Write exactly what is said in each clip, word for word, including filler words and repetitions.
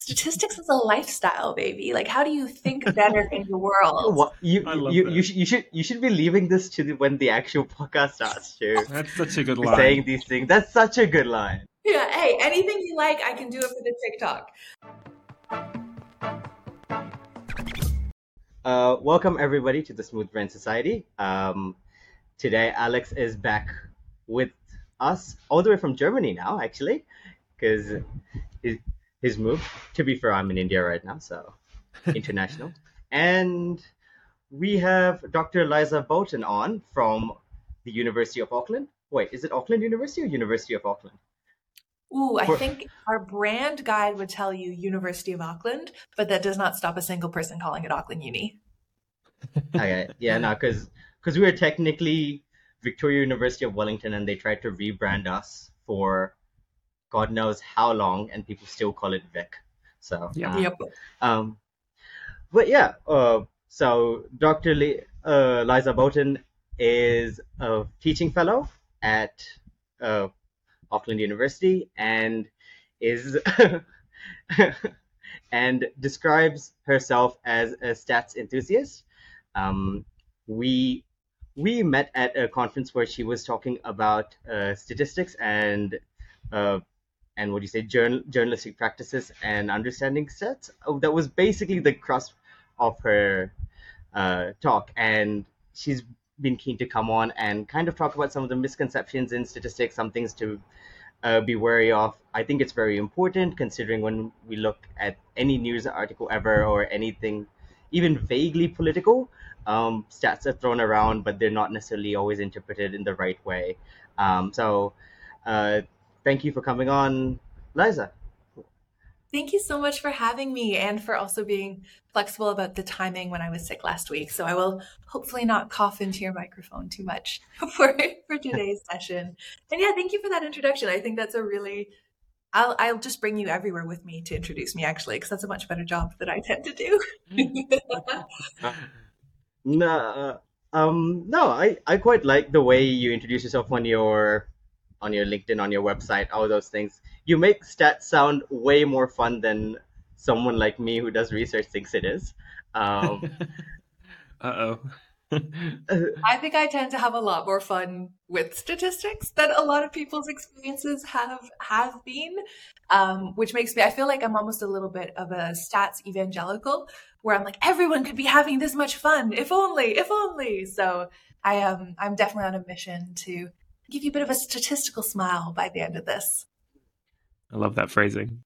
statistics is a lifestyle, baby. Like, how do you think better in the world? What you I love you that. you should you should you should be leaving this to the, when the actual podcast starts. Too. That's such a good For line. saying these things. That's such a good line. Yeah, hey, anything you like, I can do it for the TikTok. Uh, welcome everybody to the Smooth Brain Society. Um, today Alex is back with us all the way from Germany now, actually, because his, his move. To be fair, I'm in India right now, so international. And we have Doctor Liza Bolton on from the University of Auckland. Wait, is it Auckland University or University of Auckland? Ooh, I For- think our brand guide would tell you University of Auckland, but that does not stop a single person calling it Auckland Uni. Okay, yeah, no, because because we were technically Victoria University of Wellington, and they tried to rebrand us for God knows how long, and people still call it Vic. So Yeah. uh, Yep. um, but yeah, uh, so Doctor Li- uh, Liza Bolton is a teaching fellow at uh, Auckland University, and is and describes herself as a stats enthusiast. Um, we we met at a conference where she was talking about uh, statistics and uh, and what do you say, journal, journalistic practices and understanding stats. Oh, that was basically the crux of her uh, talk, and she's been keen to come on and kind of talk about some of the misconceptions in statistics, some things to uh, be wary of. I think it's very important considering when we look at any news article ever or anything, even vaguely political, um, stats are thrown around, but they're not necessarily always interpreted in the right way. Um, so uh, thank you for coming on, Liza. Thank you so much for having me and for also being flexible about the timing when I was sick last week. So I will hopefully not cough into your microphone too much for, for today's session. And yeah, thank you for that introduction. I think that's a really, I'll, I'll just bring you everywhere with me to introduce me actually, because that's a much better job than I tend to do. No, uh, um, no, I, I quite like the way you introduce yourself on your on your LinkedIn, on your website, all those things. You make stats sound way more fun than someone like me who does research thinks it is. Um, Uh-oh. I think I tend to have a lot more fun with statistics than a lot of people's experiences have have been, um, which makes me, I feel like I'm almost a little bit of a stats evangelical, where I'm like, everyone could be having this much fun, if only, if only. So I am, I'm definitely on a mission to give you a bit of a statistical smile by the end of this. I love that phrasing.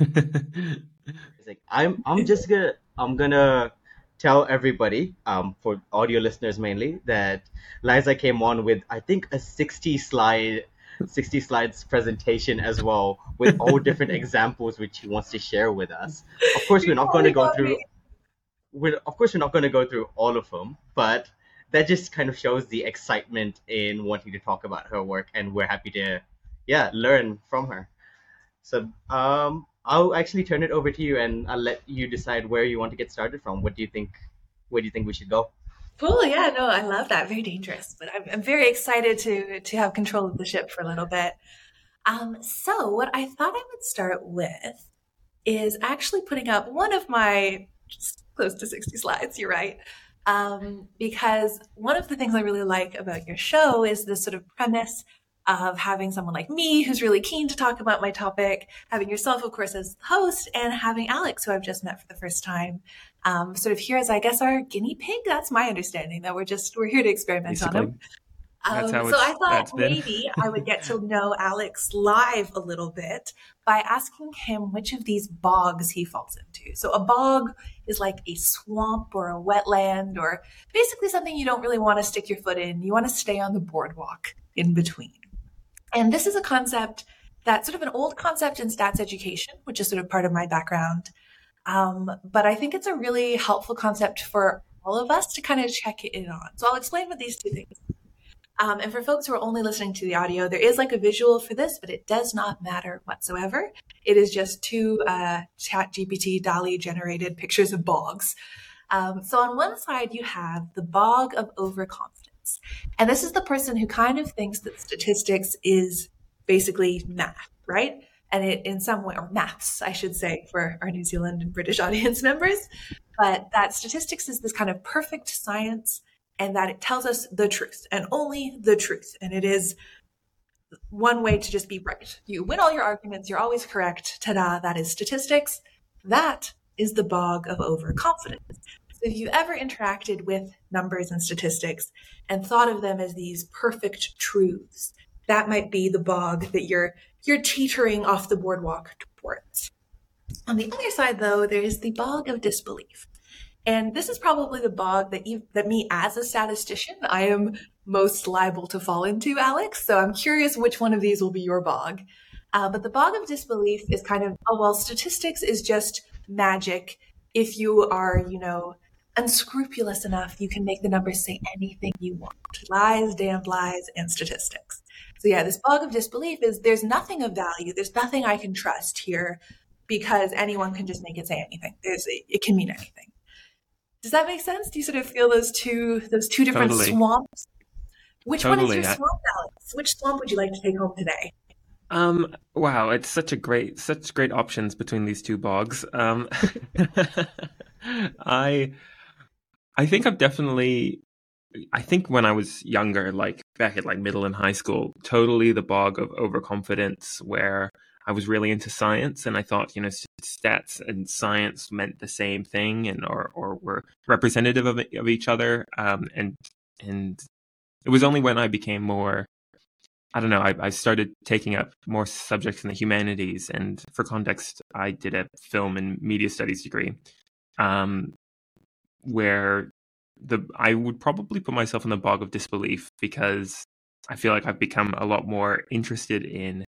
it's like I'm I'm just gonna I'm gonna tell everybody, um, for audio listeners mainly, that Liza came on with I think a sixty slide sixty slides presentation as well, with all different examples which she wants to share with us. Of course, we're not going to go through. We're, of course, we're not going to go through all of them, but that just kind of shows the excitement in wanting to talk about her work, and we're happy to, yeah, learn from her. So um, I'll actually turn it over to you, and I'll let you decide where you want to get started from. What do you think? Where do you think we should go? Cool. Yeah, no, I love that. Very dangerous, but I'm, I'm very excited to to have control of the ship for a little bit. Um, so what I thought I would start with is actually putting up one of my just close to sixty slides. You're right. Um, because one of the things I really like about your show is this sort of premise of having someone like me who's really keen to talk about my topic, having yourself, of course, as the host, and having Alex, who I've just met for the first time, um, sort of here as, I guess, our guinea pig. That's my understanding, that we're just, we're here to experiment Basically. on him. Um, That's how so it's- I thought that's been. maybe I would get to know Alex live a little bit by asking him which of these bogs he falls into. So a bog is like a swamp or a wetland, or basically something you don't really want to stick your foot in. You want to stay on the boardwalk in between. And this is a concept that's sort of an old concept in stats education, which is sort of part of my background. Um, but I think it's a really helpful concept for all of us to kind of check in on. So I'll explain what these two things are. Um, and for folks who are only listening to the audio, there is like a visual for this, but it does not matter whatsoever. It is just two uh, ChatGPT DALL-E generated pictures of bogs. Um, so on one side, you have the bog of overconfidence. And this is the person who kind of thinks that statistics is basically math, right? and it in some way, or maths, I should say, for our New Zealand and British audience members, but that statistics is this kind of perfect science and that it tells us the truth and only the truth. And it is one way to just be right. You win all your arguments, you're always correct. Ta-da, that is statistics. That is the bog of overconfidence. So if you've ever interacted with numbers and statistics and thought of them as these perfect truths, that might be the bog that you're you're teetering off the boardwalk towards. On the other side, though, there's the bog of disbelief. And this is probably the bog that you, that me as a statistician, I am most liable to fall into, Alex. So I'm curious which one of these will be your bog. Uh, but the bog of disbelief is kind of, oh, well, statistics is just magic. If you are, you know, unscrupulous enough, you can make the numbers say anything you want. Lies, damned lies, and statistics. So yeah, this bog of disbelief is there's nothing of value. There's nothing I can trust here because anyone can just make it say anything. There's it can mean anything. Does that make sense? Do you sort of feel those two those two different Totally. swamps? Which one is Totally. your I- swamp, Alex? Which swamp would you like to take home today? Um, wow, it's such a great, such great options between these two bogs. Um, I, I think I've definitely, I think when I was younger, like back at like middle and high school, totally the bog of overconfidence where I was really into science and I thought, you know, stats and science meant the same thing and or or were representative of of each other. Um, and and it was only when I became more, I don't know, I, I started taking up more subjects in the humanities. And for context, I did a film and media studies degree, um, where the I would probably put myself in the bog of disbelief because I feel like I've become a lot more interested in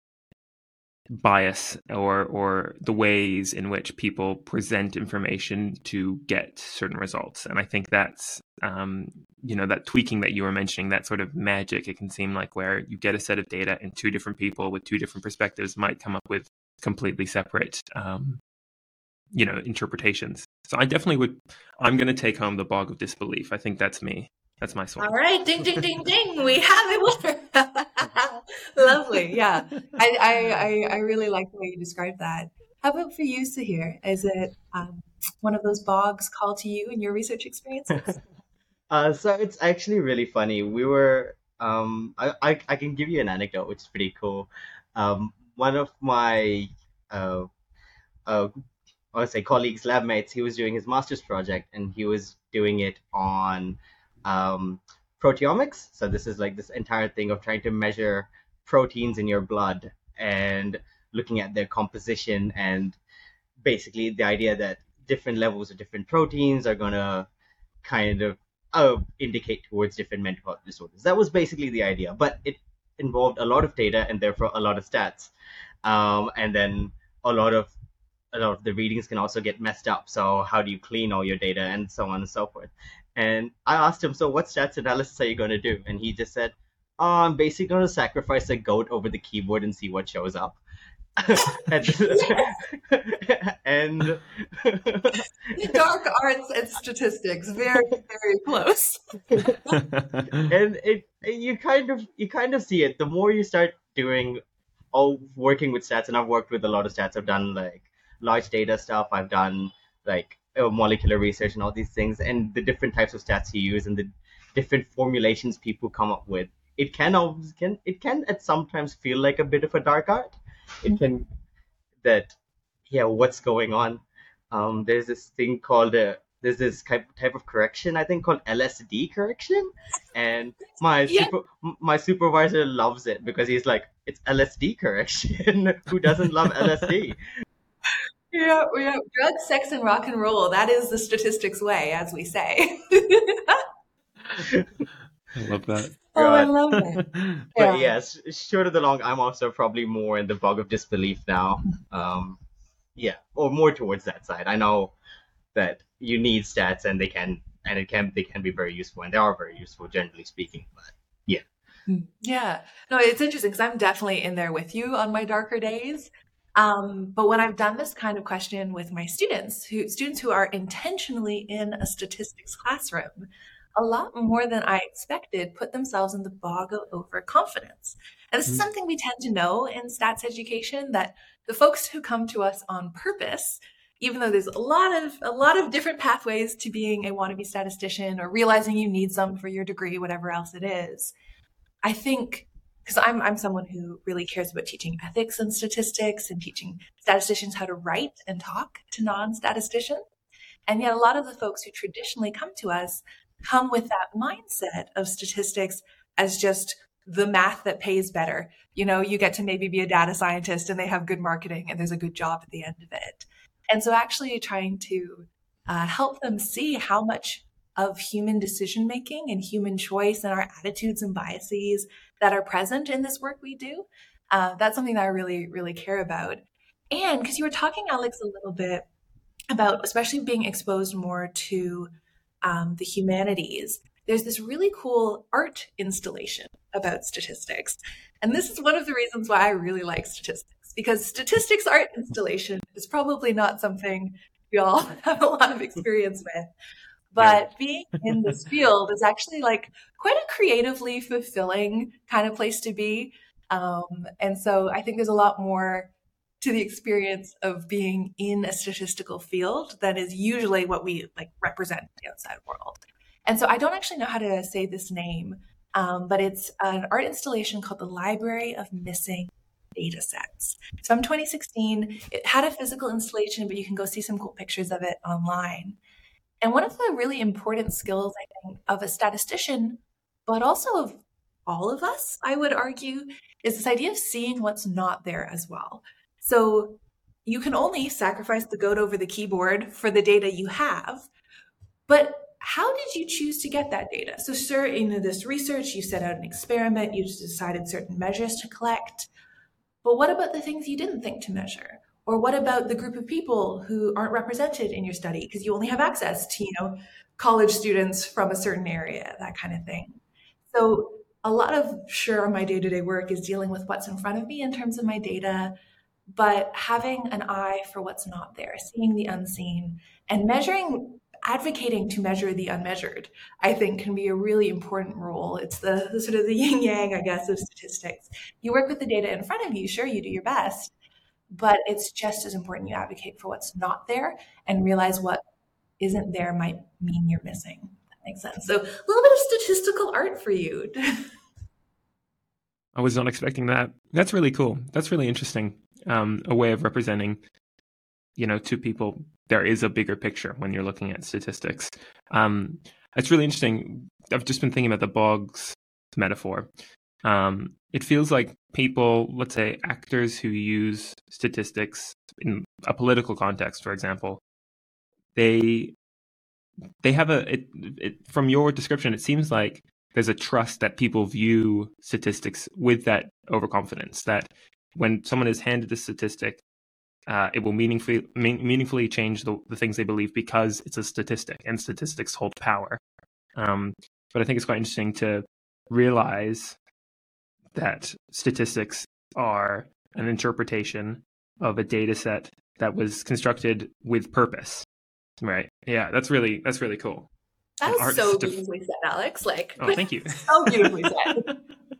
bias or or the ways in which people present information to get certain results. And I think that's um, you know, that tweaking that you were mentioning, that sort of magic, it can seem like where you get a set of data and two different people with two different perspectives might come up with completely separate um, you know, interpretations. So I definitely would, I'm going to take home the bog of disbelief. I think that's me. That's my swamp. All right, ding, ding, ding, ding. We have it winner. Lovely. Yeah. I, I, I, I really like the way you described that. How about for you, Sahir? Is it um, one of those bogs called to you in your research experiences? Uh, so it's actually really funny. We were, um, I, I, I can give you an anecdote, which is pretty cool. Um, one of my, uh, uh, I would say colleagues, lab mates, he was doing his master's project and he was doing it on um, proteomics. So this is like this entire thing of trying to measure proteins in your blood and looking at their composition and basically the idea that different levels of different proteins are going to kind of uh, indicate towards different mental health disorders. That was basically the idea, but it involved a lot of data and therefore a lot of stats. Um, and then a lot of a lot of the readings can also get messed up. So how do you clean all your data and so on and so forth? And I asked him, so what stats analysis are you going to do? And he just said, oh, I'm basically going to sacrifice a goat over the keyboard and see what shows up. and, and Dark arts and statistics, very, very close. and it you kind of you kind of see it the more you start doing all working with stats. And I've worked with a lot of stats. I've done like large data stuff. I've done like uh, molecular research and all these things, and the different types of stats you use and the different formulations people come up with. It can always can it can at sometimes feel like a bit of a dark art. It can that yeah what's going on. Um, there's this thing called a there's this type type of correction I think called L S D correction, and my Yeah. super, my supervisor loves it because he's like, it's L S D correction. Who doesn't love L S D? Yeah, yeah. Drugs, sex, and rock and roll. That is the statistics way, as we say. I love that. Oh, I God. love it. But yes, short of the long, I'm also probably more in the bog of disbelief now. Um, yeah, or more towards that side. I know that you need stats, and they can, and it can, they can be very useful, and they are very useful, generally speaking. But yeah, Yeah. No, it's interesting because I'm definitely in there with you on my darker days. Um, but when I've done this kind of question with my students, who students who are intentionally in a statistics classroom, a lot more than I expected put themselves in the bog of overconfidence. And this is something we tend to know in stats education, that the folks who come to us on purpose, even though there's a lot of a lot of different pathways to being a wannabe statistician or realizing you need some for your degree, whatever else it is, I think, because I'm I'm someone who really cares about teaching ethics and statistics and teaching statisticians how to write and talk to non-statisticians. And yet a lot of the folks who traditionally come to us come with that mindset of statistics as just the math that pays better. You know, you get to maybe be a data scientist and they have good marketing and there's a good job at the end of it. And so actually trying to uh, help them see how much of human decision-making and human choice and our attitudes and biases that are present in this work we do, uh, that's something that I really, really care about. And because you were talking, Alex, a little bit about especially being exposed more to um, the humanities, there's this really cool art installation about statistics. And this is one of the reasons why I really like statistics, because statistics art installation is probably not something we all have a lot of experience with. But being in this field is actually like quite a creatively fulfilling kind of place to be. Um, and so I think there's a lot more to the experience of being in a statistical field that is usually what we like represent in the outside world. And so I don't actually know how to say this name, um, but it's an art installation called the Library of Missing Data Sets. It's from twenty sixteen. It had a physical installation, but you can go see some cool pictures of it online. And one of the really important skills, I think, of a statistician, but also of all of us, I would argue, is this idea of seeing what's not there as well. So you can only sacrifice the goat over the keyboard for the data you have, but how did you choose to get that data? So sir, in this research, you set out an experiment, you just decided certain measures to collect, but what about the things you didn't think to measure? Or what about the group of people who aren't represented in your study because you only have access to, you know, college students from a certain area, that kind of thing. So a lot of, sure, my day-to-day work is dealing with what's in front of me in terms of my data, but having an eye for what's not there, seeing the unseen, and measuring, advocating to measure the unmeasured, I think can be a really important role. It's the, the sort of the yin yang, I guess, of statistics. You work with the data in front of you, sure, you do your best, but it's just as important you advocate for what's not there and realize what isn't there might mean you're missing. That makes sense. So a little bit of statistical art for you. I was not expecting that. That's really cool. That's really interesting. Um, a way of representing, you know, to people, there is a bigger picture when you're looking at statistics. Um, it's really interesting. I've just been thinking about the bogs metaphor. Um, it feels like people, let's say actors who use statistics in a political context, for example, they they have a, it, it, from your description, it seems like there's a trust that people view statistics with that overconfidence, that when someone is handed a statistic, uh, it will meaningfully mean, meaningfully change the, the things they believe because it's a statistic and statistics hold power. Um, but I think it's quite interesting to realize that statistics are an interpretation of a data set that was constructed with purpose. Right. Yeah, that's really that's really cool. That was so beautifully said, Alex. Like, oh, thank you. So beautifully said.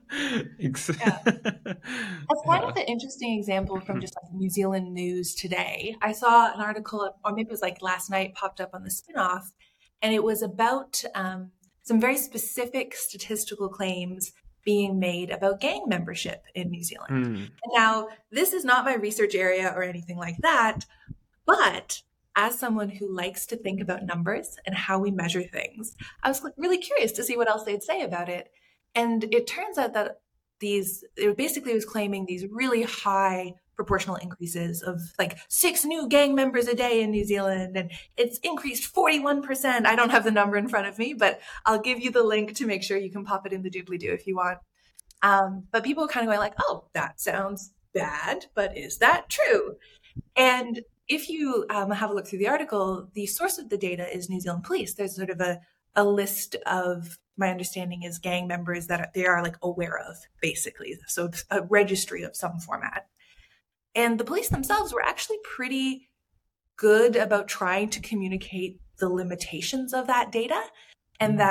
Yeah. That's kind of an interesting example from just like New Zealand news today. I saw an article, or maybe it was like last night, popped up on the Spin-Off, and it was about um, some very specific statistical claims being made about gang membership in New Zealand. Mm. And now, this is not my research area or anything like that, but as someone who likes to think about numbers and how we measure things, I was really curious to see what else they'd say about it. And it turns out that these, it basically was claiming these really high proportional increases of like six new gang members a day in New Zealand. And it's increased forty-one percent. I don't have the number in front of me, but I'll give you the link to make sure you can pop it in the doobly-doo if you want. Um, but people kind of going like, oh, that sounds bad, but is that true? And if you um, have a look through the article, the source of the data is New Zealand Police. There's sort of a, a list of, my understanding is gang members that are, they are like aware of, basically. So a registry of some format. And the police themselves were actually pretty good about trying to communicate the limitations of that data, and that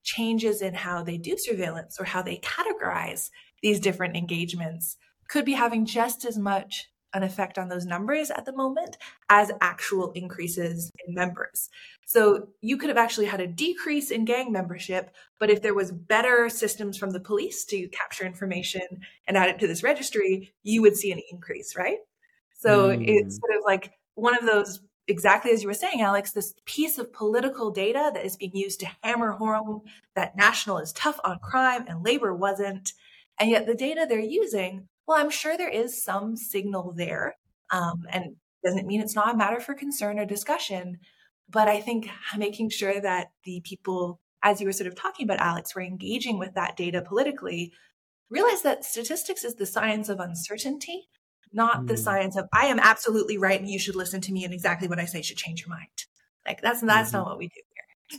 changes in how they do surveillance or how they categorize these different engagements could be having just as much an effect on those numbers at the moment as actual increases in members. So you could have actually had a decrease in gang membership, but if there was better systems from the police to capture information and add it to this registry, you would see an increase, right? So mm. it's sort of like one of those, exactly as you were saying, Alex, this piece of political data that is being used to hammer home that National is tough on crime and Labor wasn't. And yet the data they're using, well, I'm sure there is some signal there. Um, and doesn't mean it's not a matter for concern or discussion. But I think making sure that the people, as you were sort of talking about, Alex, were engaging with that data politically, realize that statistics is the science of uncertainty, not mm. the science of, I am absolutely right and you should listen to me and exactly what I say should change your mind. Like that's, that's mm-hmm. not what we do here.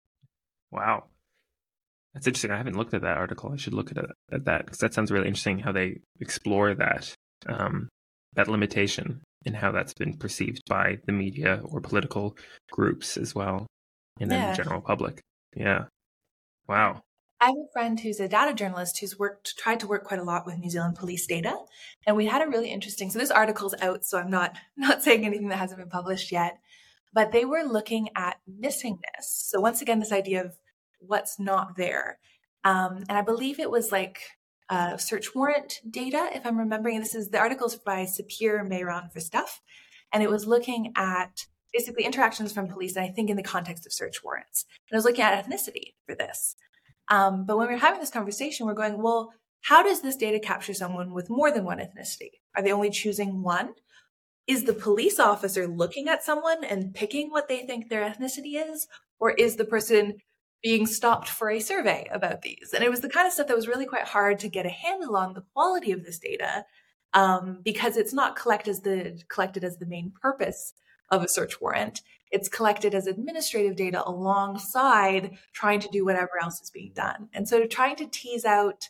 Wow. That's interesting. I haven't looked at that article. I should look at, it, at that because that sounds really interesting how they explore that um, that limitation and how that's been perceived by the media or political groups as well, and then yeah. the general public. Yeah. Wow. I have a friend who's a data journalist who's worked, tried to work quite a lot with New Zealand police data. And we had a really interesting, so this article's out, so I'm not, not saying anything that hasn't been published yet, but they were looking at missingness. So once again, this idea of what's not there. Um, and I believe it was like uh, search warrant data, if I'm remembering. This is the article's by Sapir Mehran for Stuff. And it was looking at basically interactions from police, and I think in the context of search warrants. And I was looking at ethnicity for this. Um, but when we were having this conversation, we're going, well, how does this data capture someone with more than one ethnicity? Are they only choosing one? Is the police officer looking at someone and picking what they think their ethnicity is? Or is the person being stopped for a survey about these? And it was the kind of stuff that was really quite hard to get a handle on the quality of this data, um, because it's not collected as the collected as the main purpose of a search warrant. It's collected as administrative data alongside trying to do whatever else is being done. And so trying to tease out,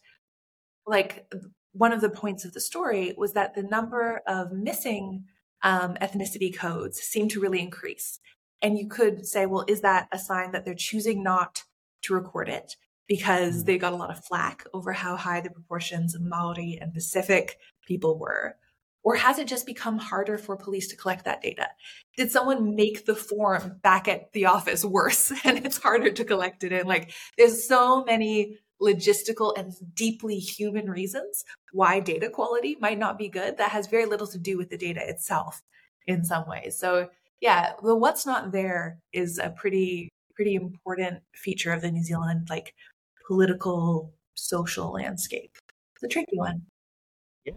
like, one of the points of the story was that the number of missing um, ethnicity codes seemed to really increase. And you could say, well, is that a sign that they're choosing not to record it because they got a lot of flack over how high the proportions of Maori and Pacific people were? Or has it just become harder for police to collect that data? Did someone make the form back at the office worse and it's harder to collect it in? Like, there's so many logistical and deeply human reasons why data quality might not be good that has very little to do with the data itself in some ways. So yeah, the what's not there is a pretty, pretty important feature of the New Zealand, like, political, social landscape. It's a tricky one. Yeah.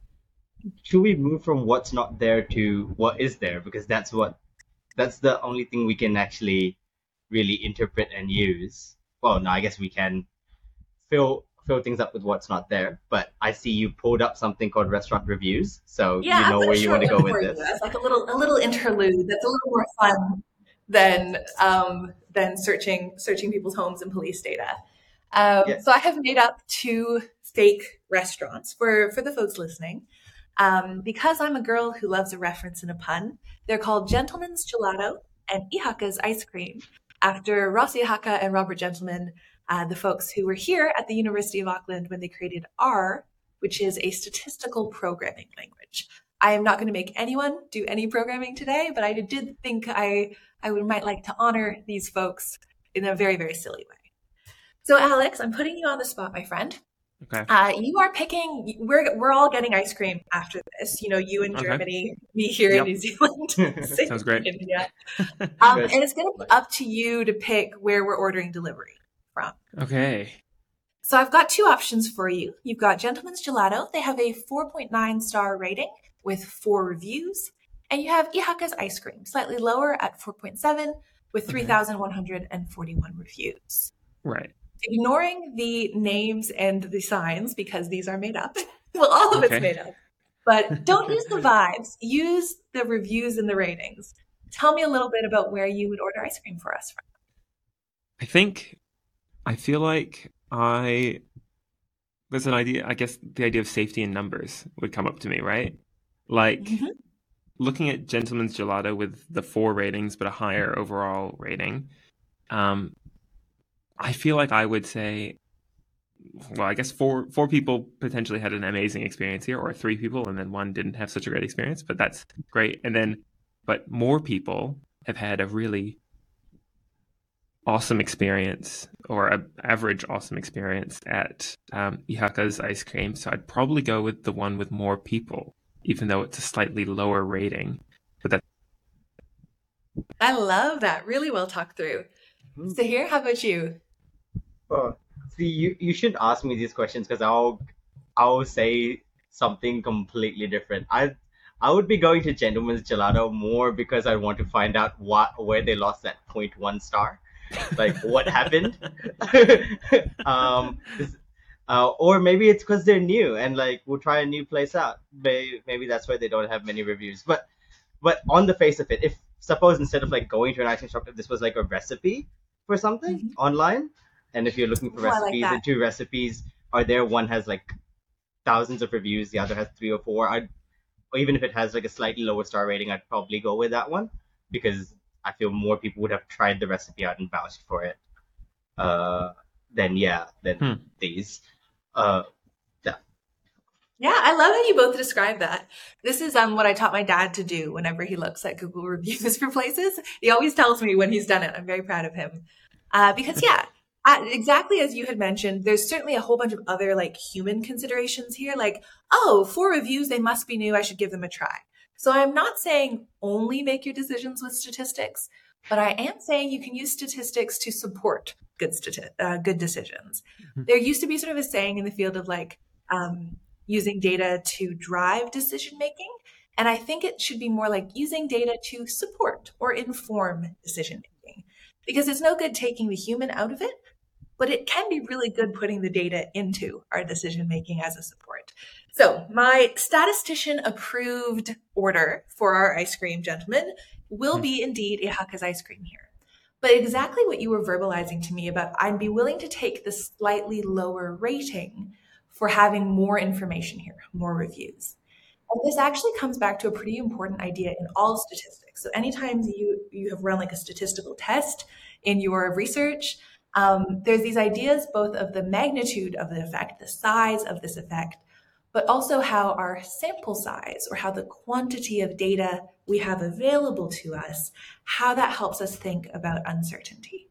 Should we move from what's not there to what is there? Because that's what, that's the only thing we can actually really interpret and use. Well, no, I guess we can fill fill things up with what's not there. But I see you pulled up something called restaurant reviews, so yeah, you know where you want to go with this. It's like a little a little interlude that's a little more fun than um, than searching searching people's homes and police data. Um, yeah. So I have made up two fake restaurants for for the folks listening. Um, because I'm a girl who loves a reference and a pun, they're called Gentleman's Gelato and Ihaka's Ice Cream, after Ross Ihaka and Robert Gentleman, uh, the folks who were here at the University of Auckland when they created R, which is a statistical programming language. I am not going to make anyone do any programming today, but I did think I, I would might like to honor these folks in a very, very silly way. So Alex, I'm putting you on the spot, my friend. Okay. Uh, you are picking, we're we're all getting ice cream after this. You know, you in okay. Germany, me here yep. in New Zealand. Sounds great. India. Um, and it's going to be up to you to pick where we're ordering delivery from. Okay. So I've got two options for you. You've got Gentleman's Gelato. They have a four point nine star rating with four reviews. And you have Ihaka's Ice Cream, slightly lower at four point seven with three thousand one hundred forty-one reviews. Right. Ignoring the names and the signs, because these are made up. Well, all of okay. it's made up. But don't use the vibes. Use the reviews and the ratings. Tell me a little bit about where you would order ice cream for us from. I think, I feel like I, there's an idea, I guess the idea of safety in numbers would come up to me, right? Like, mm-hmm. looking at Gentleman's Gelato with the four ratings, but a higher overall rating, um, I feel like I would say, well, I guess four four people potentially had an amazing experience here, or three people, and then one didn't have such a great experience, but that's great. And then, but more people have had a really awesome experience, or a average awesome experience at um, Ihaka's ice cream. So I'd probably go with the one with more people, even though it's a slightly lower rating. But that I love that. Really well talked through. Mhm. Zahir, how about you? Oh, see, you, you shouldn't ask me these questions because I'll I'll say something completely different. I I would be going to Gentleman's Gelato more because I want to find out what where they lost that point one star, like what happened. um, this- uh, or maybe it's because they're new and like we'll try a new place out. Maybe, maybe that's why they don't have many reviews. But but on the face of it, if suppose instead of like going to an ice cream shop, if this was like a recipe for something Mhm. online, and if you're looking for Oh, I like recipes that. and two recipes are there, one has like thousands of reviews, the other has three or four. I'd, or even if it has like a slightly lower star rating, I'd probably go with that one because I feel more people would have tried the recipe out and vouched for it. Uh, then yeah, then Hmm. these. Uh, yeah. Yeah, I love how you both describe that. This is um what I taught my dad to do whenever he looks at Google reviews for places. He always tells me when he's done it. I'm very proud of him. Uh, because yeah, I, exactly as you had mentioned, there's certainly a whole bunch of other like human considerations here. Like, oh, four reviews, they must be new. I should give them a try. So I'm not saying only make your decisions with statistics, but I am saying you can use statistics to support good stati- uh, good decisions. Mhm. There used to be sort of a saying in the field of like um, using data to drive decision making. And I think it should be more like using data to support or inform decision making. Because it's no good taking the human out of it, but it can be really good putting the data into our decision making as a support. So, my statistician approved order for our ice cream, gentlemen, will Hmm. be indeed Ihaka's ice cream here. But exactly what you were verbalizing to me about, I'd be willing to take the slightly lower rating for having more information here, more reviews. And this actually comes back to a pretty important idea in all statistics. So anytime you, you have run like a statistical test in your research, um, there's these ideas both of the magnitude of the effect, the size of this effect, but also how our sample size or how the quantity of data we have available to us, how that helps us think about uncertainty.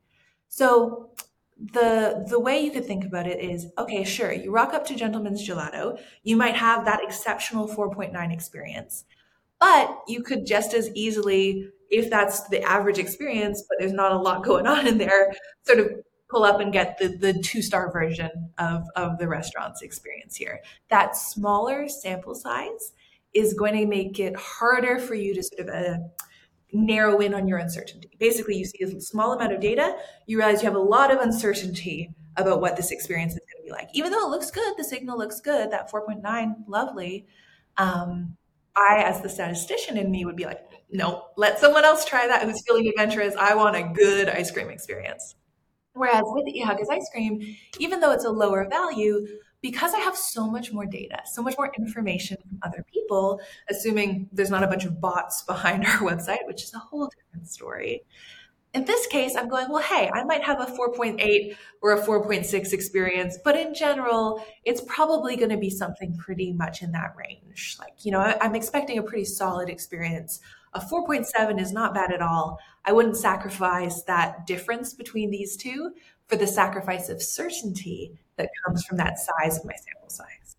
So the the way you could think about it is, okay, sure, you rock up to Gentleman's Gelato, you might have that exceptional four point nine experience, but you could just as easily, if that's the average experience, but there's not a lot going on in there, sort of pull up and get the, the two-star version of, of the restaurant's experience here. That smaller sample size is going to make it harder for you to sort of uh, narrow in on your uncertainty. Basically, you see a small amount of data, you realize you have a lot of uncertainty about what this experience is going to be like. Even though it looks good, the signal looks good, that four point nine, lovely. Um, I, as the statistician in me, would be like, no, let someone else try that who's feeling adventurous. I want a good ice cream experience. Whereas with Ihaka's ice cream, even though it's a lower value, because I have so much more data, so much more information from other people, assuming there's not a bunch of bots behind our website, which is a whole different story. In this case, I'm going, well, hey, I might have a four point eight or a four point six experience, but in general, it's probably going to be something pretty much in that range. Like, you know, I, I'm expecting a pretty solid experience. A four point seven is not bad at all. I wouldn't sacrifice that difference between these two for the sacrifice of certainty that comes from that size of my sample size.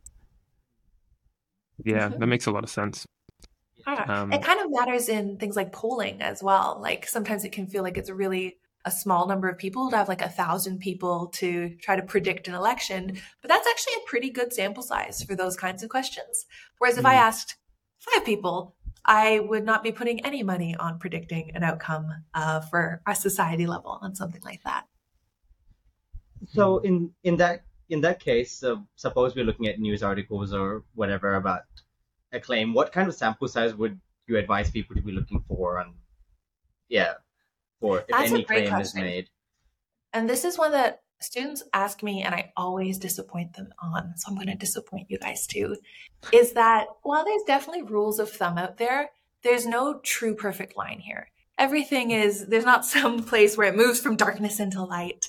Yeah, that makes a lot of sense. Ah, Um, it kind of matters in things like polling as well. Like sometimes it can feel like it's a really a small number of people to have like a thousand people to try to predict an election, but that's actually a pretty good sample size for those kinds of questions. Whereas if I Mm. asked five people, I would not be putting any money on predicting an outcome uh, for a society level on something like that. So in in that in that case, uh, suppose we're looking at news articles or whatever about a claim. What kind of sample size would you advise people to be looking for? On yeah, for if That's a any great claim is question. made. And this is one that students ask me, and I always disappoint them on. So I'm going to disappoint you guys too. Is that while there's definitely rules of thumb out there, there's no true perfect line here. Everything is, there's not some place where it moves from darkness into light.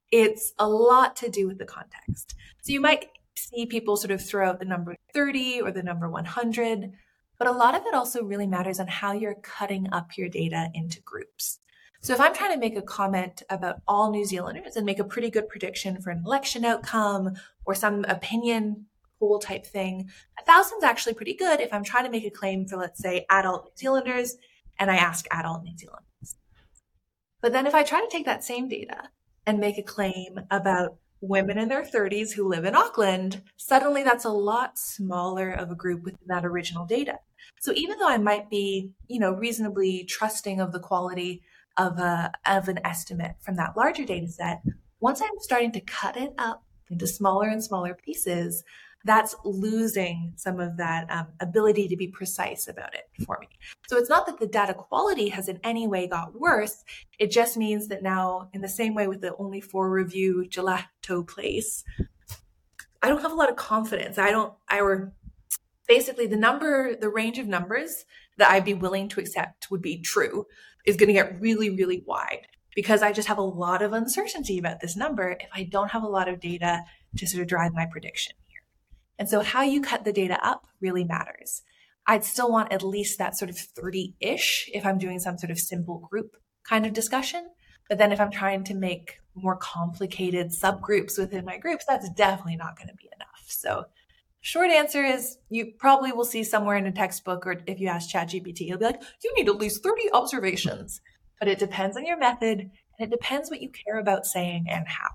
it's a lot to do with the context. So you might see people sort of throw out the number thirty or the number one hundred, but a lot of it also really matters on how you're cutting up your data into groups. So if I'm trying to make a comment about all New Zealanders and make a pretty good prediction for an election outcome or some opinion poll type thing, a thousand is actually pretty good if I'm trying to make a claim for, let's say, adult New Zealanders, and I ask adult New Zealanders. But then if I try to take that same data and make a claim about women in their thirties who live in Auckland, suddenly that's a lot smaller of a group within that original data. So even though I might be, you know, reasonably trusting of the quality of a of an estimate from that larger data set, once I'm starting to cut it up into smaller and smaller pieces, that's losing some of that um, ability to be precise about it for me. So it's not that the data quality has in any way got worse. It just means that now, in the same way with the only four review gelato place, I don't have a lot of confidence. I don't, I were basically the number, the range of numbers that I'd be willing to accept would be true is going to get really, really wide because I just have a lot of uncertainty about this number if I don't have a lot of data to sort of drive my prediction. And so how you cut the data up really matters. I'd still want at least that sort of thirty-ish if I'm doing some sort of simple group kind of discussion. But then if I'm trying to make more complicated subgroups within my groups, that's definitely not going to be enough. So short answer is you probably will see somewhere in a textbook, or if you ask ChatGPT, it'll be like, you need at least thirty observations. But it depends on your method, and it depends what you care about saying and how.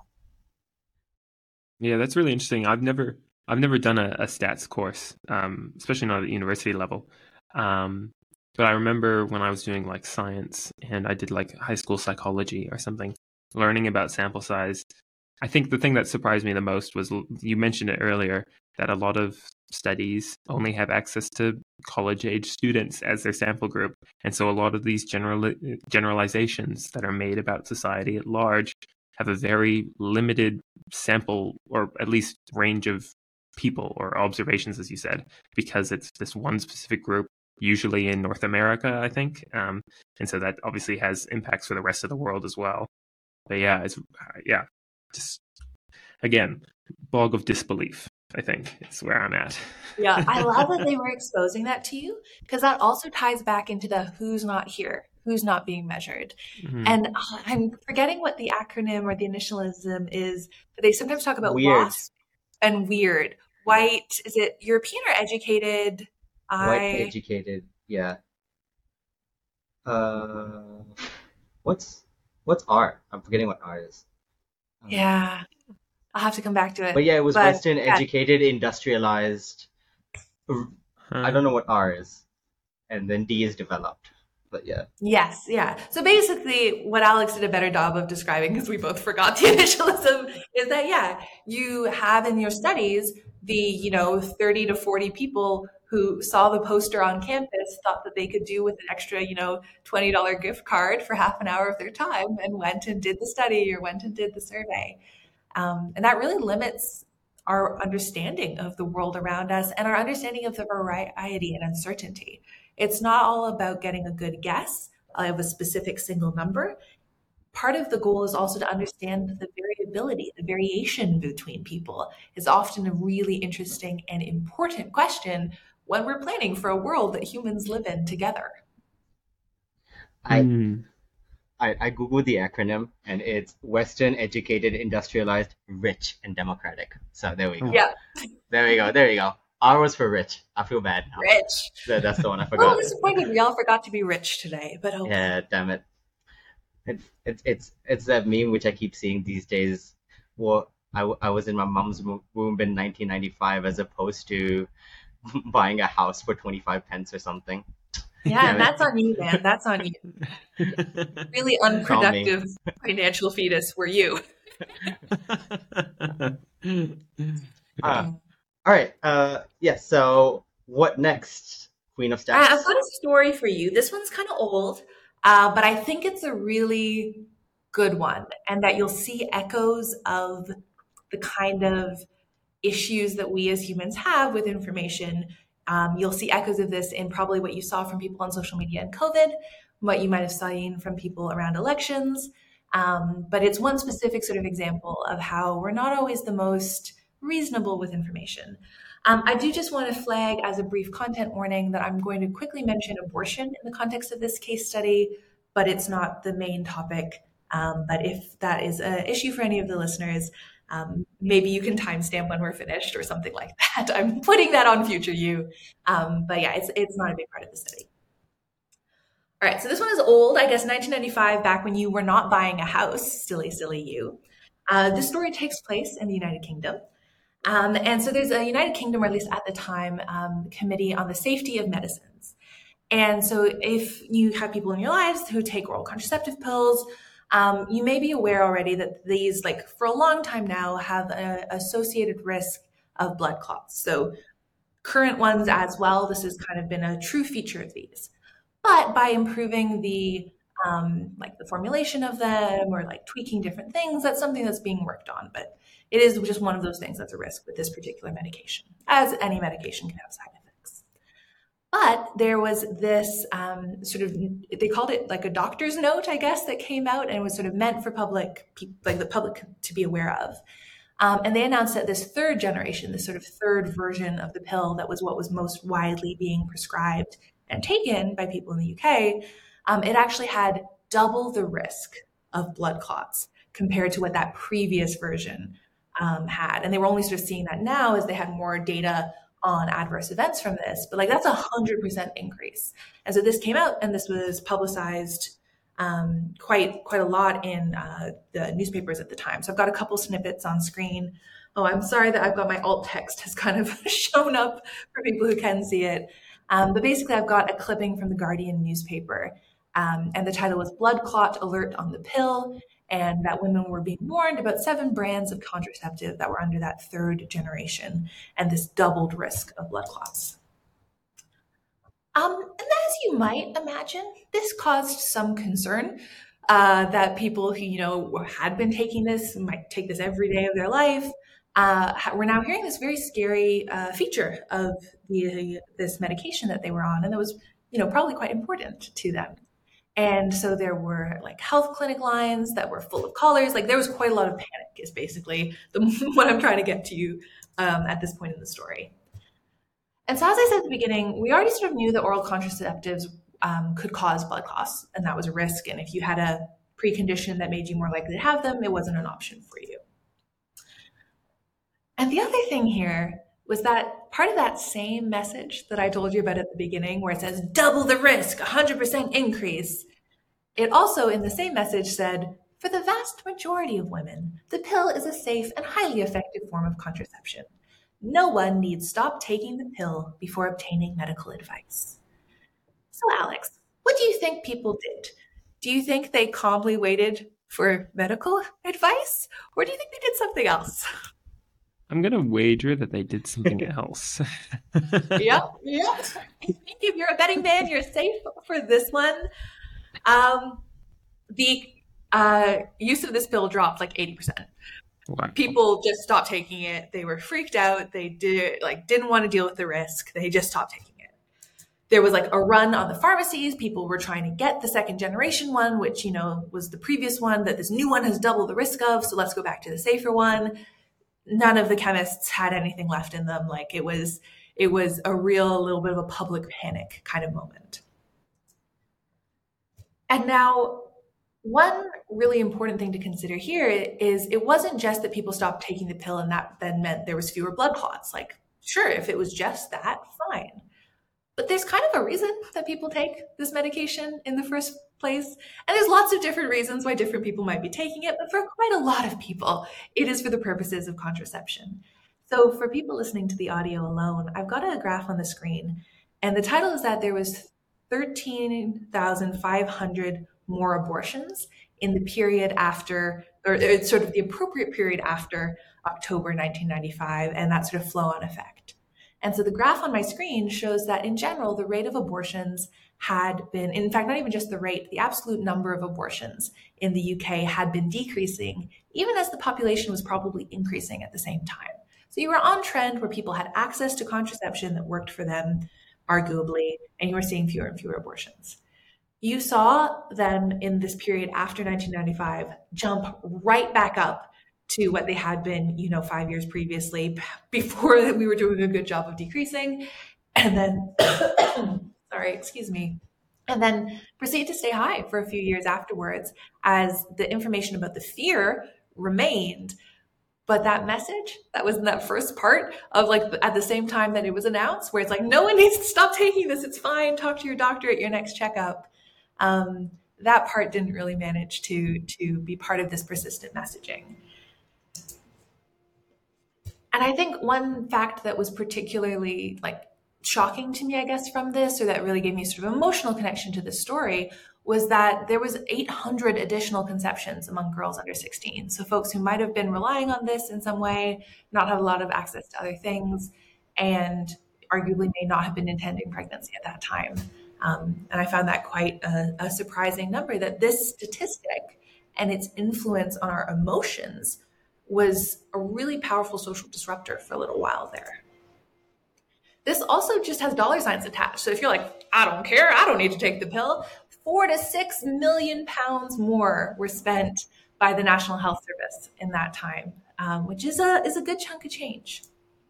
Yeah, that's really interesting. I've never... I've never done a, a stats course, um, especially not at university level. Um, but I remember when I was doing like science and I did like high school psychology or something, learning about sample size. I think the thing that surprised me the most was you mentioned it earlier that a lot of studies only have access to college age students as their sample group. And so a lot of these general generalizations that are made about society at large have a very limited sample or at least range of people or observations, as you said, because it's this one specific group, usually in North America, I think. Um, and so that obviously has impacts for the rest of the world as well. But yeah, it's, yeah, just, again, bog of disbelief, I think, is where I'm at. Yeah, I love that they were exposing that to you, because that also ties back into the who's not here, who's not being measured. Mm-hmm. And uh, I'm forgetting what the acronym or the initialism is, but they sometimes talk about weird. WASP and weird. White, is it European or educated? White I... educated, yeah. Uh, what's what's R? I'm forgetting what R is. Um, yeah, I'll have to come back to it. But yeah, it was but, Western yeah. educated, industrialized. Huh. I don't know what R is. And then D is developed. But yeah. Yes, yeah. So basically what Alex did a better job of describing, because we both forgot the initialism, is that, yeah, you have in your studies the, you know, thirty to forty people who saw the poster on campus, thought that they could do with an extra, you know, twenty dollars gift card for half an hour of their time and went and did the study or went and did the survey. Um, and that really limits our understanding of the world around us and our understanding of the variety and uncertainty. It's not all about getting a good guess of a specific single number. Part of the goal is also to understand the variability, the variation between people is often a really interesting and important question when we're planning for a world that humans live in together. I mm. I, I Googled the acronym, and it's Western Educated, Industrialized, Rich, and Democratic. So there we go. Yeah. There we go. There we go. R was for rich. I feel bad now. Rich. That, that's the one I A forgot. little disappointed we all forgot to be rich today, but okay. Yeah, damn it. It's it's it's it's that meme which I keep seeing these days. Well, I, I was in my mom's womb in nineteen ninety-five as opposed to buying a house for twenty-five pence or something. Yeah, and that's on you, man. That's on you. Really unproductive financial fetus were you. uh, all right. Uh, yeah. So what next, Queen of Stats? I've got a story for you. This one's kind of old, uh, but I think it's a really good one, and that you'll see echoes of the kind of issues that we as humans have with information. Um, you'll see echoes of this in probably what you saw from people on social media and COVID, what you might have seen from people around elections. Um, but it's one specific sort of example of how we're not always the most reasonable with information. Um, I do just want to flag as a brief content warning that I'm going to quickly mention abortion in the context of this case study, but it's not the main topic. Um, but if that is an issue for any of the listeners, um, maybe you can timestamp when we're finished or something like that. I'm putting that on future you. Um, but yeah, it's it's not a big part of the study. All right, so this one is old, I guess nineteen ninety-five, back when you were not buying a house, silly, silly you. Uh, this story takes place in the United Kingdom. Um, and so there's a United Kingdom, or at least at the time, um, committee on the safety of medicines. And so if you have people in your lives who take oral contraceptive pills, um, you may be aware already that these, like for a long time now, have an associated risk of blood clots. So current ones as well, this has kind of been a true feature of these. But by improving the um, like the formulation of them or like tweaking different things, that's something that's being worked on. But it is just one of those things that's a risk with this particular medication, as any medication can have side effects. But there was this um, sort of, they called it like a doctor's note, I guess, that came out, and it was sort of meant for public, like the public to be aware of. Um, and they announced that this third generation, this sort of third version of the pill that was what was most widely being prescribed and taken by people in the U K, um, it actually had double the risk of blood clots compared to what that previous version um, had. And they were only sort of seeing that now as they had more data on adverse events from this. But like that's a hundred percent increase. And so this came out and this was publicized um, quite quite a lot in uh, the newspapers at the time. So I've got a couple snippets on screen. Oh, I'm sorry that I've got my alt text has kind of shown up for people who can see it. Um, but basically, I've got a clipping from the Guardian newspaper, um, and the title was "Blood Clot Alert on the Pill," and that women were being warned about seven brands of contraceptive that were under that third generation, and this doubled risk of blood clots. Um, and as you might imagine, this caused some concern uh, that people who you know had been taking this, might take this every day of their life. Uh, we're now hearing this very scary uh, feature of the this medication that they were on, and that was, you know, probably quite important to them. And so there were like health clinic lines that were full of callers. Like there was quite a lot of panic. Is basically the, what I'm trying to get to you um, at this point in the story. And so, as I said at the beginning, we already sort of knew that oral contraceptives um, could cause blood clots, and that was a risk. And if you had a precondition that made you more likely to have them, it wasn't an option for you. And the other thing here was that part of that same message that I told you about at the beginning, where it says double the risk, one hundred percent increase, it also in the same message said, for the vast majority of women, the pill is a safe and highly effective form of contraception. No one needs stop taking the pill before obtaining medical advice. So Alex, what do you think people did? Do you think they calmly waited for medical advice, or do you think they did something else? I'm going to wager that they did something else. Yep, yep. I think if you're a betting man, you're safe for this one. Um, the uh, use of this pill dropped like eighty percent. Wow. People just stopped taking it. They were freaked out. They did like didn't want to deal with the risk. They just stopped taking it. There was like a run on the pharmacies. People were trying to get the second generation one, which, you know, was the previous one that this new one has double the risk of. So let's go back to the safer one. None of the chemists had anything left in them. Like it was, it was a real little bit of a public panic kind of moment. And now one really important thing to consider here is it wasn't just that people stopped taking the pill and that then meant there was fewer blood clots. Like, sure, if it was just that, fine. But there's kind of a reason that people take this medication in the first place. And there's lots of different reasons why different people might be taking it, but for quite a lot of people, it is for the purposes of contraception. So for people listening to the audio alone, I've got a graph on the screen, and the title is that there was thirteen thousand five hundred more abortions in the period after, or it's sort of the appropriate period after October nineteen ninety-five, and that sort of flow-on effect. And so the graph on my screen shows that in general, the rate of abortions had been, in fact, not even just the rate, the absolute number of abortions in the U K had been decreasing, even as the population was probably increasing at the same time. So you were on trend where people had access to contraception that worked for them, arguably, and you were seeing fewer and fewer abortions. you saw them in this period after nineteen ninety-five jump right back up to what they had been, you know, five years previously, before we were doing a good job of decreasing. And then, sorry, excuse me, and then proceed to stay high for a few years afterwards as the information about the fear remained. But that message that was in that first part of like at the same time that it was announced, where it's like, no one needs to stop taking this. It's fine. Talk to your doctor at your next checkup. Um, that part didn't really manage to, to be part of this persistent messaging. And I think one fact that was particularly like shocking to me, I guess, from this, or that really gave me sort of emotional connection to the story, was that there was eight hundred additional conceptions among girls under sixteen. So folks who might have been relying on this in some way, not have a lot of access to other things, and arguably may not have been intending pregnancy at that time. Um, and I found that quite a, a surprising number, that this statistic and its influence on our emotions was a really powerful social disruptor for a little while there. This also just has dollar signs attached. So if you're like, I don't care, I don't need to take the pill, four to six million pounds more were spent by the National Health Service in that time, um, which is a is a good chunk of change.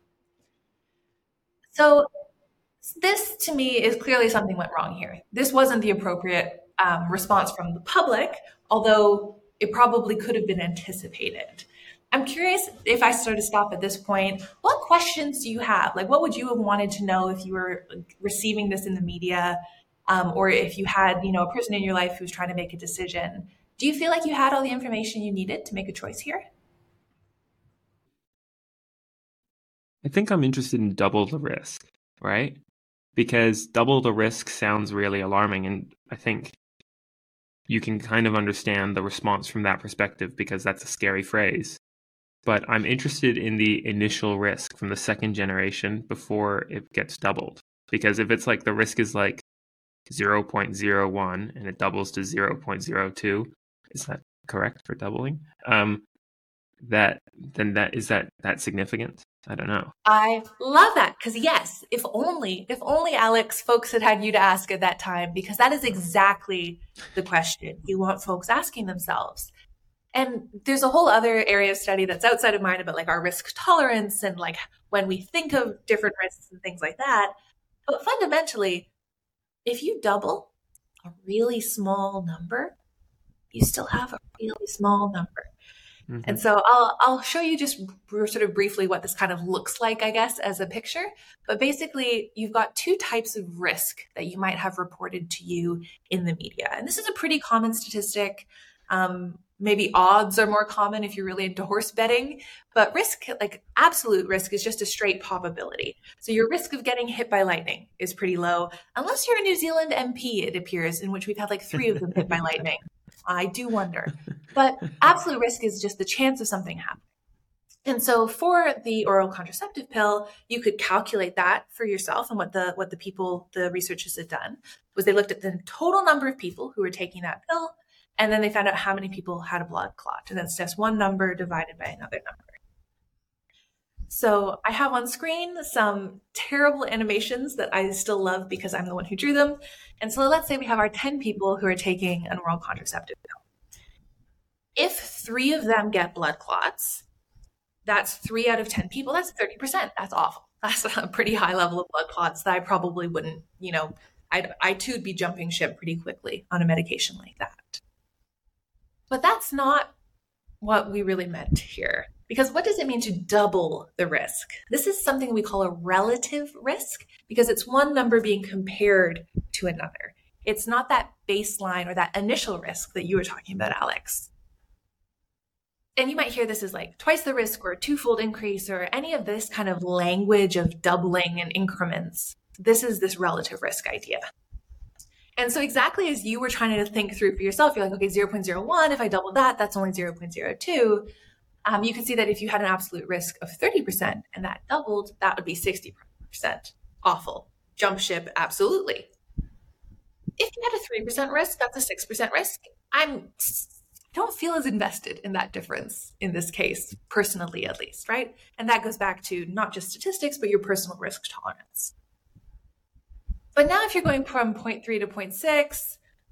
So this, to me, is clearly something went wrong here. This wasn't the appropriate um, response from the public, although it probably could have been anticipated. I'm curious, if I sort of stop at this point, what questions do you have? Like, what would you have wanted to know if you were receiving this in the media, um, or if you had, you know, a person in your life who was trying to make a decision? Do you feel like you had all the information you needed to make a choice here? I think I'm interested in double the risk, right? Because double the risk sounds really alarming, and I think you can kind of understand the response from that perspective, because that's a scary phrase. But I'm interested in the initial risk from the second generation before it gets doubled. Because if it's like the risk is like zero point zero one and it doubles to zero point zero two, is that correct for doubling? Um, that then that is that that significant? I don't know. I love that, because yes, if only, if only, Alex, folks had had you to ask at that time, because that is exactly the question you want folks asking themselves. And there's a whole other area of study that's outside of mine about like our risk tolerance and like when we think of different risks and things like that. But fundamentally, if you double a really small number, you still have a really small number. Mm-hmm. And so I'll I'll show you just sort of briefly what this kind of looks like, I guess, as a picture. But basically, you've got two types of risk that you might have reported to you in the media. And this is a pretty common statistic. Um, maybe odds are more common if you're really into horse betting, but risk, like absolute risk, is just a straight probability. So your risk of getting hit by lightning is pretty low, unless you're a New Zealand M P, it appears, in which we've had like three of them hit by lightning. I do wonder. But absolute risk is just the chance of something happening. And so for the oral contraceptive pill, you could calculate that for yourself. And what the what the people, the researchers had done was they looked at the total number of people who were taking that pill, and then they found out how many people had a blood clot. And that's just one number divided by another number. So I have on screen some terrible animations that I still love because I'm the one who drew them. And so let's say we have our ten people who are taking an oral contraceptive pill. If three of them get blood clots, that's three out of ten people. That's thirty percent. That's awful. That's a pretty high level of blood clots that I probably wouldn't, you know, I'd, I too would be jumping ship pretty quickly on a medication like that. But that's not what we really meant here. Because what does it mean to double the risk? This is something we call a relative risk, because it's one number being compared to another. It's not that baseline or that initial risk that you were talking about, Alex. And you might hear this as like twice the risk or a twofold increase or any of this kind of language of doubling and increments. This is this relative risk idea. And so exactly as you were trying to think through for yourself, you're like, okay, zero point zero one, if I double that, that's only zero point zero two. Um, you can see that if you had an absolute risk of thirty percent and that doubled, that would be sixty percent. Awful. Jump ship, absolutely. If you had a three percent risk, that's a six percent risk. I'm, I don't feel as invested in that difference in this case, personally at least, right? And that goes back to not just statistics, but your personal risk tolerance. But now if you're going from zero point three to zero point six,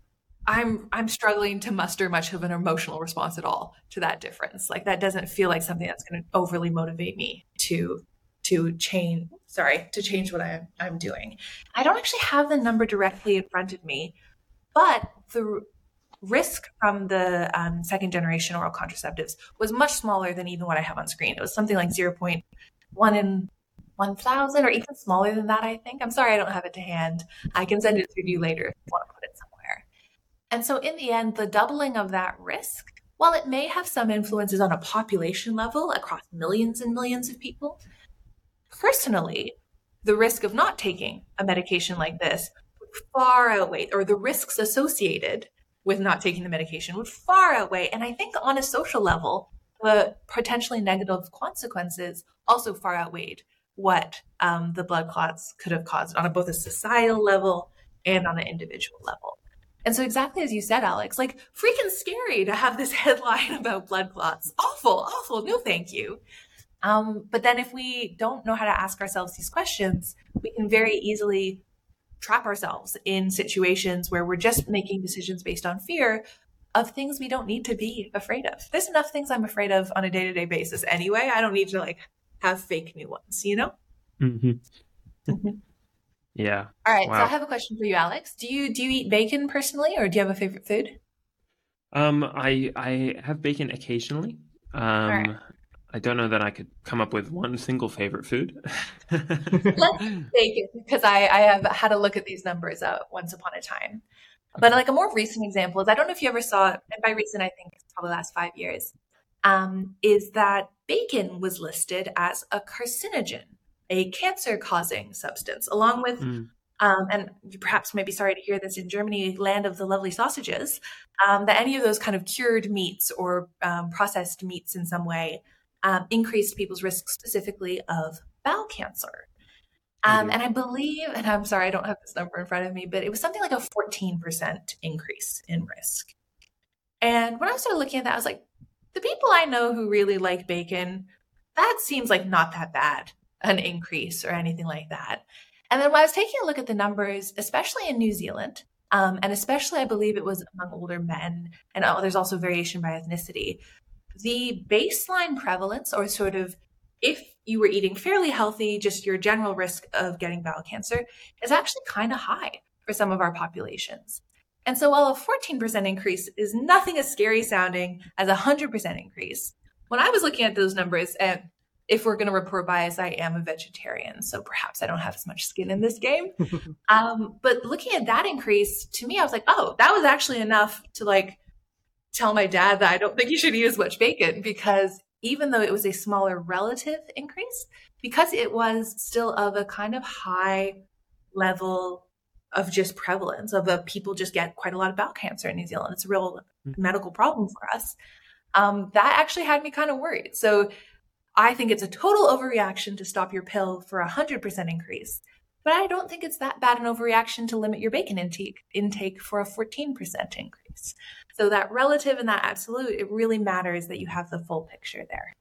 I'm I'm struggling to muster much of an emotional response at all to that difference. Like that doesn't feel like something that's going to overly motivate me to to change. Sorry, to change what I'm I'm doing. I don't actually have the number directly in front of me, but the risk from the um, second generation oral contraceptives was much smaller than even what I have on screen. It was something like zero point one in one thousand or even smaller than that, I think. I'm sorry I don't have it to hand. I can send it to you later if you want to put it somewhere. And so in the end, the doubling of that risk, while it may have some influences on a population level across millions and millions of people, personally, the risk of not taking a medication like this would far outweigh, or the risks associated with not taking the medication would far outweigh. And I think on a social level, the potentially negative consequences also far outweighed what um, the blood clots could have caused on a, both a societal level and on an individual level. And so exactly as you said, Alex, like freaking scary to have this headline about blood clots. Awful, awful. No, thank you. Um, but then if we don't know how to ask ourselves these questions, we can very easily trap ourselves in situations where we're just making decisions based on fear of things we don't need to be afraid of. There's enough things I'm afraid of on a day-to-day basis anyway. I don't need to like have fake new ones, you know? Mm-hmm. Mm-hmm. Yeah. All right. Wow. So I have a question for you, Alex. Do you do you eat bacon personally, or do you have a favorite food? Um, I I have bacon occasionally. Um, right. I don't know that I could come up with one single favorite food. Let's bacon, because I, I have had a look at these numbers uh, once upon a time. But like a more recent example is, I don't know if you ever saw, and by recent I think it's probably the last five years, um, is that bacon was listed as a carcinogen, a cancer-causing substance, along with, mm. um, and you perhaps may be sorry to hear this, in Germany, land of the lovely sausages, um, that any of those kind of cured meats or um, processed meats in some way Um, increased people's risk specifically of bowel cancer. Um, and I believe, and I'm sorry, I don't have this number in front of me, but it was something like a fourteen percent increase in risk. And when I started looking at that, I was like, the people I know who really like bacon, that seems like not that bad an increase or anything like that. And then when I was taking a look at the numbers, especially in New Zealand, um, and especially I believe it was among older men, and oh, there's also variation by ethnicity, the baseline prevalence, or sort of if you were eating fairly healthy, just your general risk of getting bowel cancer, is actually kind of high for some of our populations. And so while a fourteen percent increase is nothing as scary sounding as a one hundred percent increase, when I was looking at those numbers, and if we're going to report bias, I am a vegetarian, so perhaps I don't have as much skin in this game. um, but looking at that increase, to me, I was like, oh, that was actually enough to like tell my dad that I don't think he should eat as much bacon, because even though it was a smaller relative increase, because it was still of a kind of high level of just prevalence of a people just get quite a lot of bowel cancer in New Zealand. It's a real medical problem for us. Um, that actually had me kind of worried. So I think it's a total overreaction to stop your pill for a one hundred percent increase. But I don't think it's that bad an overreaction to limit your bacon intake, intake for a fourteen percent increase. So that relative and that absolute, it really matters that you have the full picture there.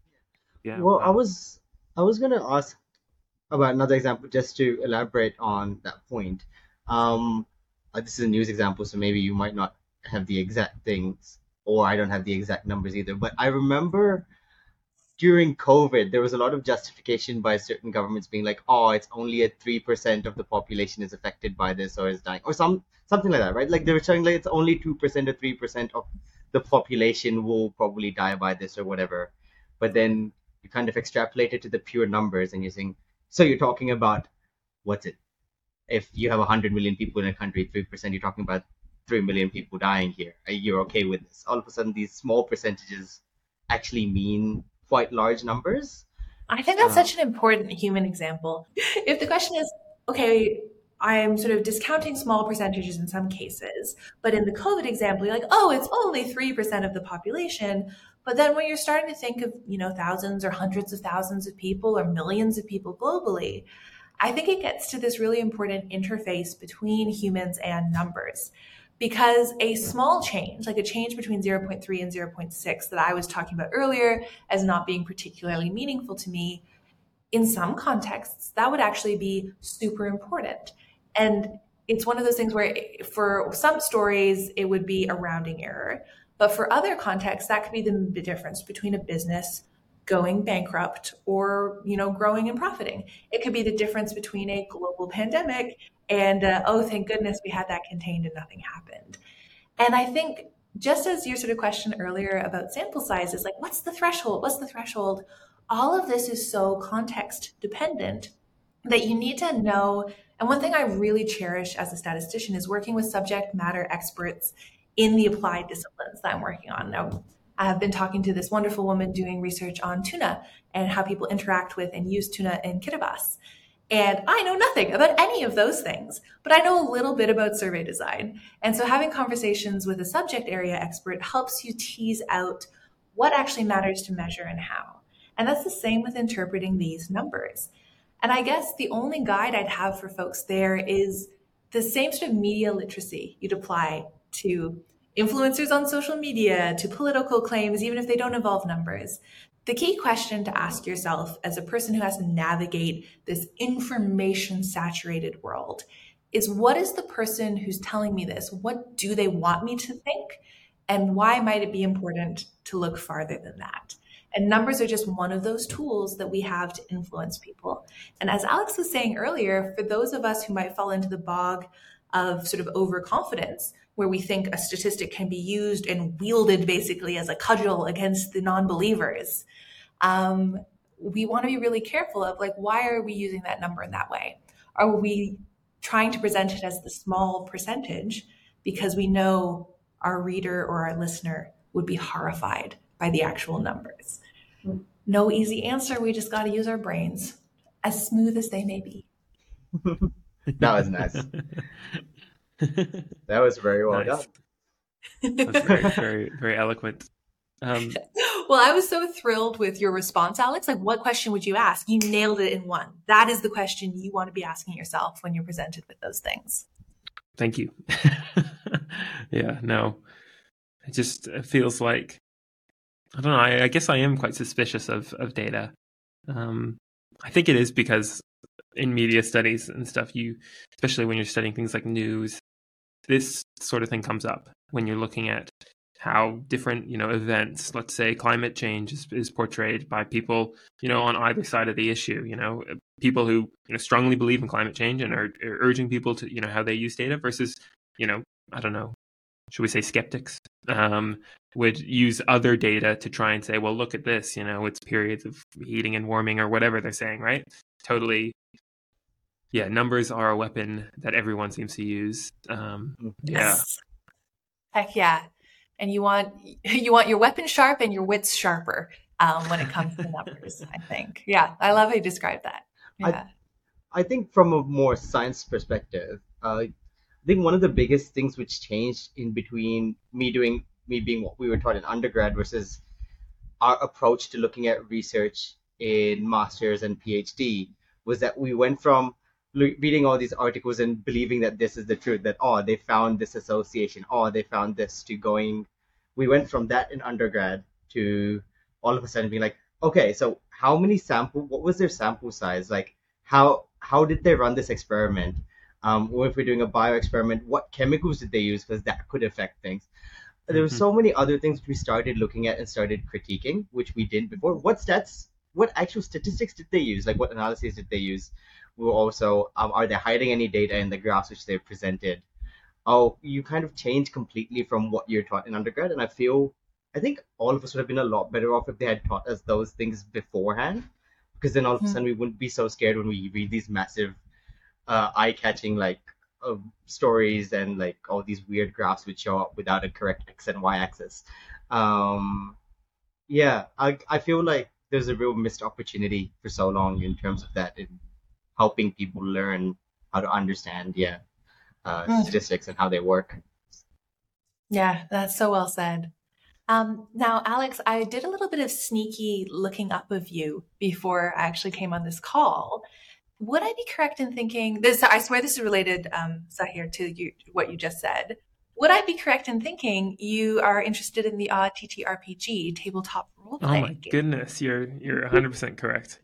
Yeah. Well, I was I was going to ask about another example just to elaborate on that point. Um, this is a news example, so maybe you might not have the exact things, or I don't have the exact numbers either. But I remember during COVID, there was a lot of justification by certain governments being like, oh, it's only at three percent of the population is affected by this or is dying, or some something like that, right? Like they were showing like it's only two percent or three percent of the population will probably die by this or whatever. But then you kind of extrapolate it to the pure numbers and you're saying, so you're talking about, what's it? If you have one hundred million people in a country, three percent, you're talking about three million people dying here. You're okay with this. All of a sudden, these small percentages actually mean quite large numbers. I think that's uh, such an important human example. If the question is, okay, I am sort of discounting small percentages in some cases, but in the COVID example, you're like, oh, it's only three percent of the population. But then when you're starting to think of, you know, thousands or hundreds of thousands of people or millions of people globally, I think it gets to this really important interface between humans and numbers. Because a small change, like a change between zero point three and zero point six that I was talking about earlier as not being particularly meaningful to me, in some contexts, that would actually be super important. And it's one of those things where for some stories, it would be a rounding error. But for other contexts, that could be the difference between a business going bankrupt or, you know, growing and profiting. It could be the difference between a global pandemic and, uh, oh, thank goodness we had that contained and nothing happened. And I think just as your sort of question earlier about sample size is like, what's the threshold? What's the threshold? All of this is so context dependent that you need to know. And one thing I really cherish as a statistician is working with subject matter experts in the applied disciplines that I'm working on. Now, I have been talking to this wonderful woman doing research on tuna and how people interact with and use tuna in Kiribati. And I know nothing about any of those things, but I know a little bit about survey design. And so having conversations with a subject area expert helps you tease out what actually matters to measure and how. And that's the same with interpreting these numbers. And I guess the only guide I'd have for folks there is the same sort of media literacy you'd apply to influencers on social media, to political claims, even if they don't involve numbers. The key question to ask yourself as a person who has to navigate this information-saturated world is, what is the person who's telling me this? What do they want me to think? And why might it be important to look farther than that? And numbers are just one of those tools that we have to influence people. And as Alex was saying earlier, for those of us who might fall into the bog of sort of overconfidence, where we think a statistic can be used and wielded basically as a cudgel against the non-believers, um, we want to be really careful of, like, why are we using that number in that way? Are we trying to present it as the small percentage because we know our reader or our listener would be horrified by the actual numbers? No easy answer. We just got to use our brains, as smooth as they may be. That was nice. That was very well nice. done. That was very, very, very eloquent. Um, well, I was so thrilled with your response, Alex. Like, what question would you ask? You nailed it in one. That is the question you want to be asking yourself when you're presented with those things. Thank you. Yeah, no, it just it feels like, I don't know, I, I guess I am quite suspicious of, of data. Um, I think it is because in media studies and stuff, you, especially when you're studying things like news, this sort of thing comes up when you're looking at how different, you know, events, let's say climate change is, is portrayed by people, you know, on either side of the issue, you know, people who, you know, strongly believe in climate change and are, are urging people to, you know, how they use data versus, you know, I don't know, should we say skeptics, um, would use other data to try and say, well, look at this, you know, it's periods of heating and warming or whatever they're saying, right? Totally. Yeah, numbers are a weapon that everyone seems to use. Um, yeah. Yes. Heck yeah. And you want you want your weapon sharp and your wits sharper um, when it comes to numbers, I think. Yeah, I love how you describe that. Yeah. I, I think from a more science perspective, uh, I think one of the biggest things which changed in between me doing me being what we were taught in undergrad versus our approach to looking at research in master's and PhD was that we went from reading all these articles and believing that this is the truth, that, oh, they found this association, oh, they found this, to going, we went from that in undergrad to all of a sudden being like, okay, so how many sample, what was their sample size? Like, how how did they run this experiment? Um, or if we're doing a bio experiment, what chemicals did they use? Because that could affect things. Mm-hmm. There were so many other things we started looking at and started critiquing, which we didn't before. What stats, what actual statistics did they use? Like, what analyses did they use? We were also, um, are they hiding any data in the graphs which they presented? Oh, you kind of change completely from what you're taught in undergrad. And I feel, I think all of us would have been a lot better off if they had taught us those things beforehand, because then all of a sudden we wouldn't be so scared when we read these massive, uh, eye-catching like uh, stories and like all these weird graphs which show up without a correct X and Y axis. Um, yeah, I I feel like there's a real missed opportunity for so long in terms of that, in helping people learn how to understand, yeah, uh, mm. statistics and how they work. Yeah, that's so well said. Um, now, Alex, I did a little bit of sneaky looking up of you before I actually came on this call. Would I be correct in thinking this? I swear this is related, um, Zahir, to you, what you just said. Would I be correct in thinking you are interested in the uh, T T R P G tabletop role playing game? Oh my game? goodness, you're you're one hundred percent correct.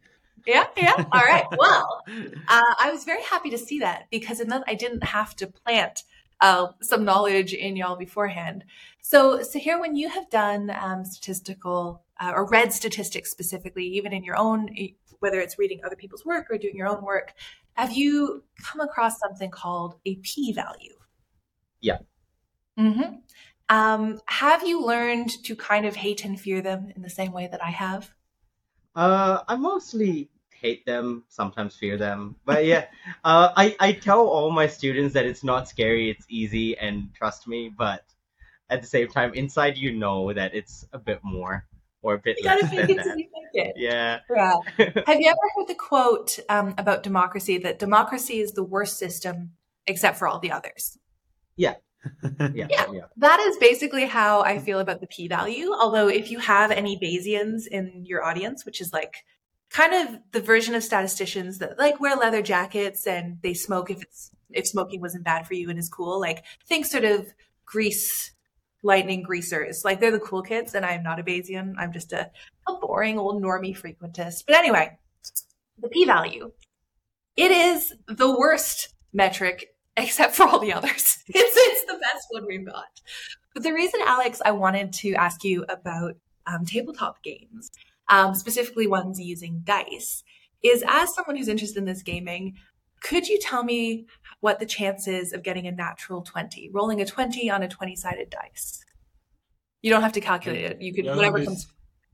Yeah, yeah. All right. Well, uh, I was very happy to see that because it meant I didn't have to plant uh, some knowledge in y'all beforehand. So, so here, when you have done um, statistical uh, or read statistics specifically, even in your own, whether it's reading other people's work or doing your own work, have you come across something called a p-value? Yeah. Mm-hmm. Um, have you learned to kind of hate and fear them in the same way that I have? Uh, I mostly hate them, sometimes fear them. But yeah, uh, I, I tell all my students that it's not scary, it's easy, and trust me. But at the same time, inside you know that it's a bit more or a bit You gotta less fake than it till that. you make it. Yeah. Yeah. Have you ever heard the quote um, about democracy that democracy is the worst system except for all the others? Yeah. Yeah. Yeah, Yeah. that is basically how I feel about the p-value. Although if you have any Bayesians in your audience, which is like kind of the version of statisticians that like wear leather jackets and they smoke if it's if smoking wasn't bad for you and is cool, like think sort of grease lightning greasers. Like they're the cool kids, and I'm not a Bayesian. I'm just a, a boring old normie frequentist. But anyway, the p-value. It is the worst metric except for all the others. It's, it's the best one we've got. But the reason, Alex, I wanted to ask you about um, tabletop games, um, specifically ones using dice, is as someone who's interested in this gaming, could you tell me what the chances of getting a natural twenty, rolling a twenty on a twenty-sided dice? You don't have to calculate it. You could, No, whatever there's- comes.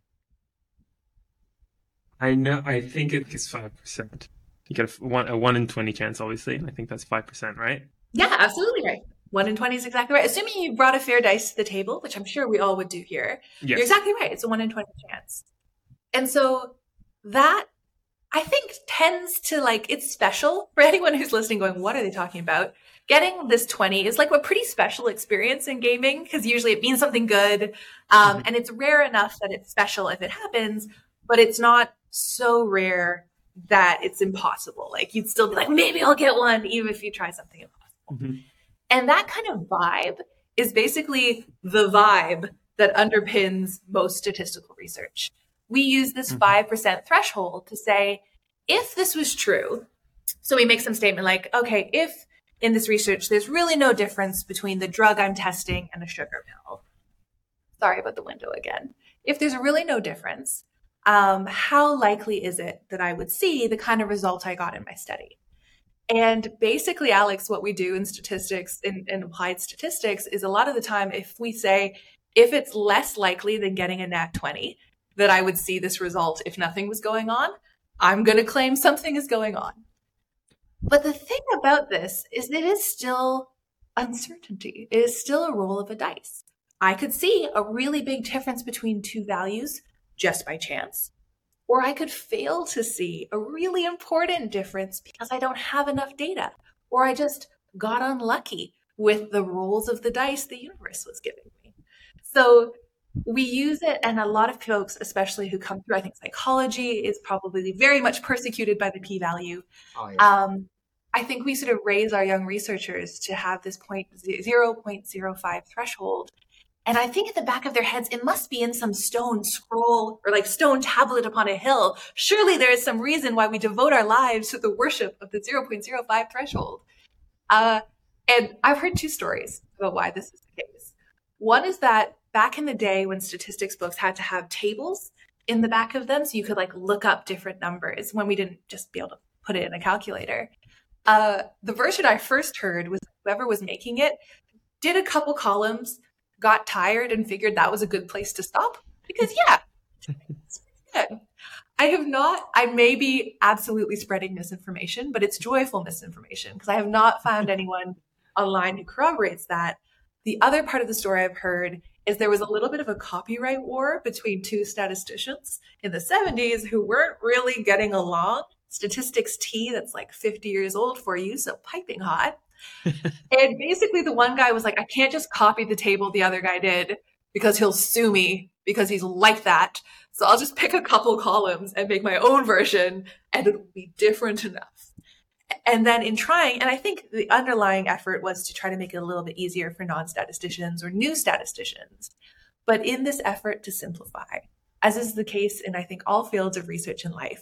I know. I think it is five percent. You get a one, a one in twenty chance, obviously, and I think that's five percent, right? Yeah, absolutely right. One in twenty is exactly right. Assuming you brought a fair dice to the table, which I'm sure we all would do here. Yes. You're exactly right. It's a one in twenty chance. And so that, I think, tends to like, it's special for anyone who's listening going, what are they talking about? Getting this twenty is like a pretty special experience in gaming because usually it means something good. Um, Mhm. And it's rare enough that it's special if it happens, but it's not so rare that it's impossible. Like you'd still be like, maybe I'll get one, even if you try something impossible. Mhm. And that kind of vibe is basically the vibe that underpins most statistical research. We use this Mhm. five percent threshold to say, if this was true, so we make some statement like, okay, if in this research, there's really no difference between the drug I'm testing and a sugar pill. Sorry about the window again. If there's really no difference, um, how likely is it that I would see the kind of result I got in my study? And basically, Alex, what we do in statistics, in, in applied statistics, is a lot of the time, if we say, if it's less likely than getting a nat twenty that I would see this result if nothing was going on, I'm going to claim something is going on. But the thing about this is that it is still uncertainty. It is still a roll of a dice. I could see a really big difference between two values just by chance. Or I could fail to see a really important difference because I don't have enough data. Or I just got unlucky with the rolls of the dice the universe was giving me. So we use it, and a lot of folks, especially who come through, I think psychology is probably very much persecuted by the p-value. Oh, yeah. Um, I think we sort of raise our young researchers to have this point zero point zero five threshold. And I think at the back of their heads, it must be in some stone scroll or like stone tablet upon a hill. Surely there is some reason why we devote our lives to the worship of the zero point zero five threshold. Uh, and I've heard two stories about why this is the case. One is that back in the day when statistics books had to have tables in the back of them, so you could like look up different numbers when we didn't just be able to put it in a calculator. Uh, the version I first heard was whoever was making it did a couple columns, got tired, and figured that was a good place to stop. Because yeah, it's good. I have not, I may be absolutely spreading misinformation, but it's joyful misinformation because I have not found anyone online who corroborates that. The other part of the story I've heard is there was a little bit of a copyright war between two statisticians in the seventies who weren't really getting along. Statistics tea that's like fifty years old for you, so piping hot. And basically the one guy was like, I can't just copy the table the other guy did because he'll sue me because he's like that. So I'll just pick a couple columns and make my own version and it'll be different enough. And then in trying, and I think the underlying effort was to try to make it a little bit easier for non-statisticians or new statisticians. But in this effort to simplify, as is the case in I think all fields of research in life,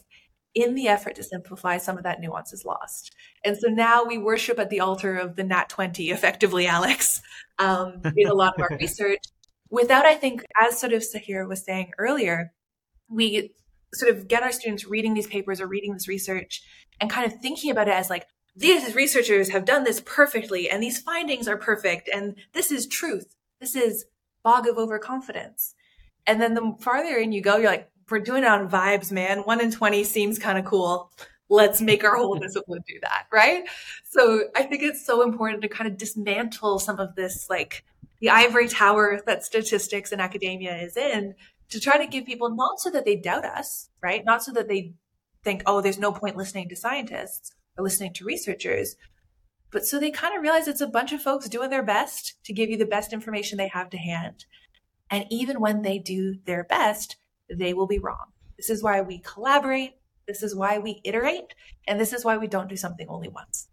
in the effort to simplify, some of that nuance is lost. And so now we worship at the altar of the Nat twenty, effectively, Alex, um, in a lot of our research, without, I think, as sort of Sahir was saying earlier, we sort of get our students reading these papers or reading this research and kind of thinking about it as like, these researchers have done this perfectly, and these findings are perfect, and this is truth. This is bog of overconfidence. And then the farther in you go, you're like, we're doing it on vibes, man. One in twenty seems kind of cool. Let's make our whole discipline do that, right? So I think it's so important to kind of dismantle some of this, like the ivory tower that statistics and academia is in, to try to give people, not so that they doubt us, right? Not so that they think, oh, there's no point listening to scientists or listening to researchers, but so they kind of realize it's a bunch of folks doing their best to give you the best information they have to hand. And even when they do their best, they will be wrong. This is why we collaborate. This is why we iterate. And this is why we don't do something only once.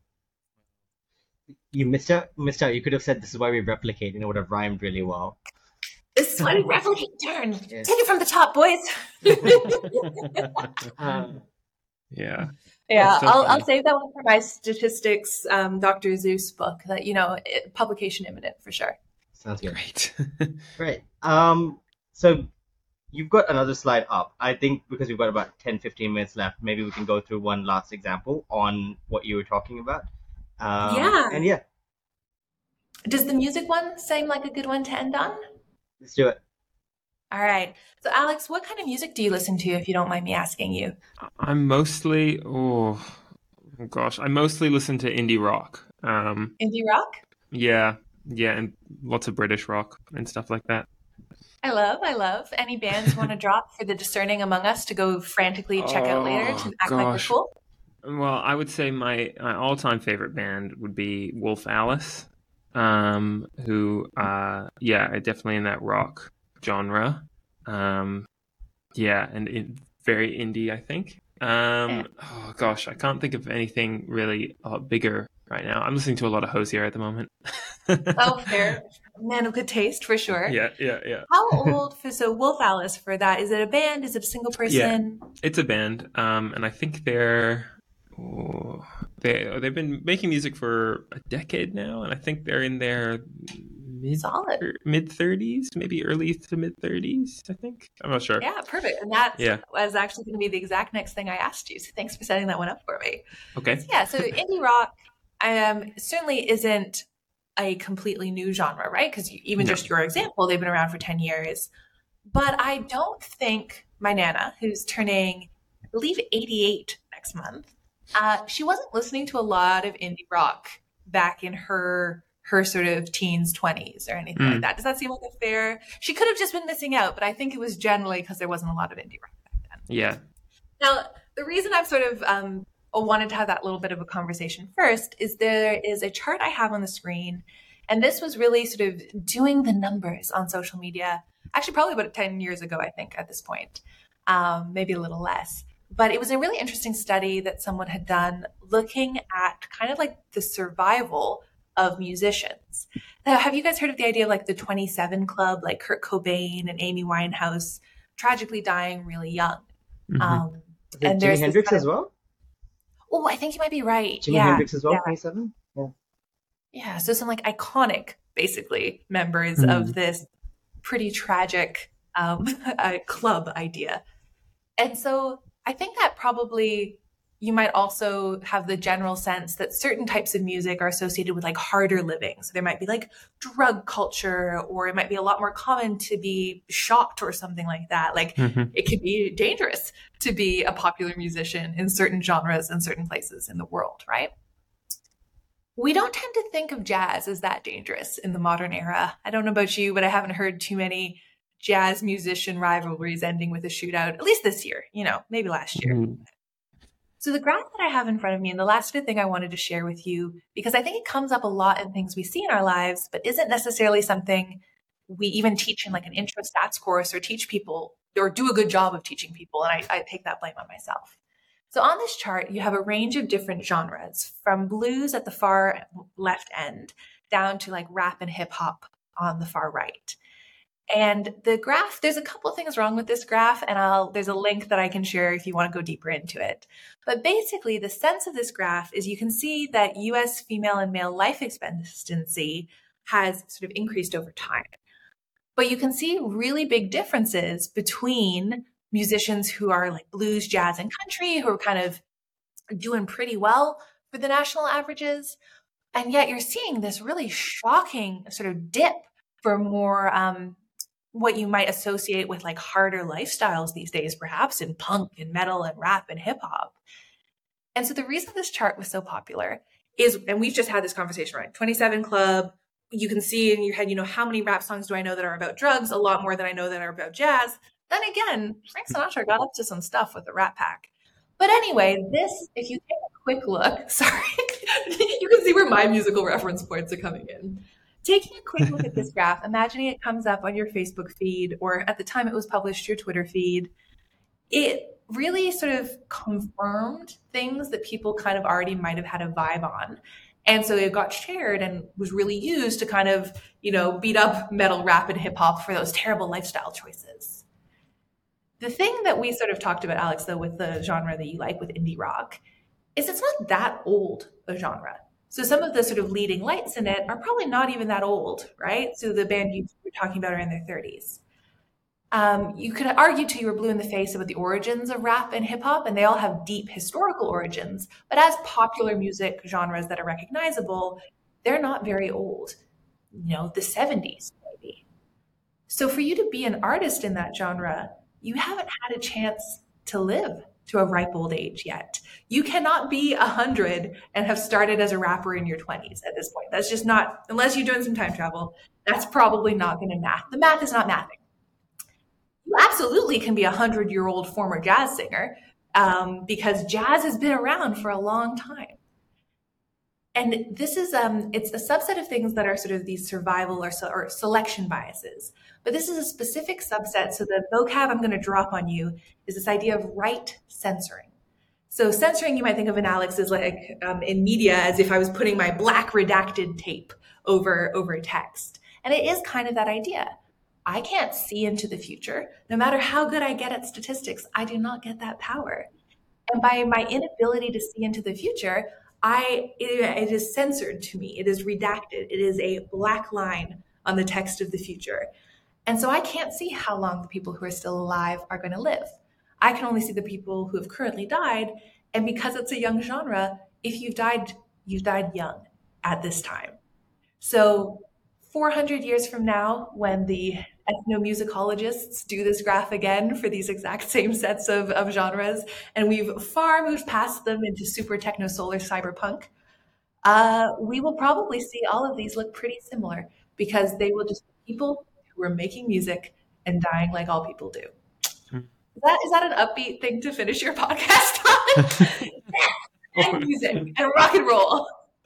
You missed out, missed out. You could have said this is why we replicate, and it would have rhymed really well. This is why we replicate. Turn. Yes. Take it from the top, boys. um, yeah. Yeah, so I'll, I'll save that one for my statistics, um, Doctor Zeus book. That, you know, it, publication imminent for sure. Sounds good. Great. Great. Um, so you've got another slide up. I think because we've got about ten, fifteen minutes left, maybe we can go through one last example on what you were talking about. Um, yeah. And yeah. Does the music one seem like a good one to end on? Let's do it. All right. So Alex, what kind of music do you listen to, if you don't mind me asking you? I'm mostly, oh, oh gosh, I mostly listen to indie rock. Um, indie rock? Yeah. Yeah. And lots of British rock and stuff like that. I love, I love. Any bands you want to drop for the discerning among us to go frantically check oh, out later to act gosh. like we're cool? Well, I would say my, my all-time favorite band would be Wolf Alice, um, who, uh, yeah, are definitely in that rock genre. Um, yeah, and it, very indie, I think. Um, yeah. Oh, gosh, I can't think of anything really a lot bigger right now. I'm listening to a lot of Hozier at the moment. Oh, fair. Man of good taste, for sure. Yeah, yeah, yeah. How old, for, so Wolf Alice for that, is it a band? Is it a single person? Yeah, it's a band, um, and I think they're... Oh, they they've been making music for a decade now, and I think they're in their mid solid mid thirties, maybe early to mid thirties. I think I'm not sure. Yeah, perfect. And that yeah. was actually going to be the exact next thing I asked you. So thanks for setting that one up for me. Okay. So yeah. So indie rock, um, certainly isn't a completely new genre, right? Because even no. just your example, they've been around for ten years. But I don't think my Nana, who's turning, I believe, eighty-eight next month. Uh, she wasn't listening to a lot of indie rock back in her her sort of teens, twenties or anything mm. like that. Does that seem like a fair? She could have just been missing out, but I think it was generally because there wasn't a lot of indie rock back then. Yeah. Now, the reason I've sort of um, wanted to have that little bit of a conversation first is there is a chart I have on the screen, and this was really sort of doing the numbers on social media, actually probably about ten years ago, I think, at this point, um, maybe a little less. But it was a really interesting study that someone had done looking at kind of like the survival of musicians. Now, have you guys heard of the idea of like the twenty-seven Club, like Kurt Cobain and Amy Winehouse tragically dying really young? Mm-hmm. Um, and Jimi Hendrix kind of, as well? Oh, I think you might be right. Jimi yeah. Hendrix as well, yeah. twenty-seven? Yeah. Yeah, so some like iconic, basically, members mm. of this pretty tragic um, uh, club idea. And so I think that probably you might also have the general sense that certain types of music are associated with like harder living. So there might be like drug culture, or it might be a lot more common to be shot or something like that. Like mm-hmm. it could be dangerous to be a popular musician in certain genres and certain places in the world, right? We don't tend to think of jazz as that dangerous in the modern era. I don't know about you, but I haven't heard too many jazz musician rivalries ending with a shootout, at least this year, you know, maybe last year. Mm-hmm. So the graph that I have in front of me, and the last thing I wanted to share with you, because I think it comes up a lot in things we see in our lives, but isn't necessarily something we even teach in like an intro stats course or teach people or do a good job of teaching people. And I, I take that blame on myself. So on this chart, you have a range of different genres, from blues at the far left end down to like rap and hip hop on the far right. And the graph, there's a couple of things wrong with this graph, and I'll there's a link that I can share if you want to go deeper into it. But basically, the sense of this graph is you can see that U S female and male life expectancy has sort of increased over time. But you can see really big differences between musicians who are like blues, jazz, and country, who are kind of doing pretty well for the national averages. And yet you're seeing this really shocking sort of dip for more um, what you might associate with like harder lifestyles these days, perhaps in punk and metal and rap and hip hop. And so the reason this chart was so popular is, and we've just had this conversation, right? twenty-seven Club, you can see in your head, you know, how many rap songs do I know that are about drugs? A lot more than I know that are about jazz. Then again, Frank Sinatra got up to some stuff with the Rat Pack. But anyway, this, if you take a quick look, sorry, you can see where my musical reference points are coming in. Taking a quick look at this graph, imagining it comes up on your Facebook feed, or at the time it was published, your Twitter feed, it really sort of confirmed things that people kind of already might have had a vibe on. And so it got shared and was really used to kind of, you know, beat up metal, rap, and hip hop for those terrible lifestyle choices. The thing that we sort of talked about, Alex, though, with the genre that you like with indie rock, is it's not that old a genre. So some of the sort of leading lights in it are probably not even that old, right? So the band you were talking about are in their thirties. Um, you could argue till you were blue in the face about the origins of rap and hip hop, and they all have deep historical origins. But as popular music genres that are recognizable, they're not very old. You know, the seventies maybe. So for you to be an artist in that genre, you haven't had a chance to live to a ripe old age yet. You cannot be a hundred and have started as a rapper in your twenties at this point. That's just not, unless you're doing some time travel, that's probably not going to math. The math is not mathing. You absolutely can be a hundred-year-old former jazz singer um, because jazz has been around for a long time. And this is, um, it's a subset of things that are sort of these survival or, so, or selection biases. But this is a specific subset. So the vocab I'm going to drop on you is this idea of right censoring. So censoring, you might think of an Alex as like um, in media, as if I was putting my black redacted tape over, over text. And it is kind of that idea. I can't see into the future. No matter how good I get at statistics, I do not get that power. And by my inability to see into the future, I it, it is censored to me. It is redacted. It is a black line on the text of the future. And so I can't see how long the people who are still alive are going to live. I can only see the people who have currently died. And because it's a young genre, if you've died, you've died young at this time. So four hundred years from now, when the ethnomusicologists do this graph again for these exact same sets of, of genres, and we've far moved past them into super techno solar cyberpunk, uh, we will probably see all of these look pretty similar because they will just be people who are making music and dying like all people do. Is that, is that an upbeat thing to finish your podcast on? And music and rock and roll.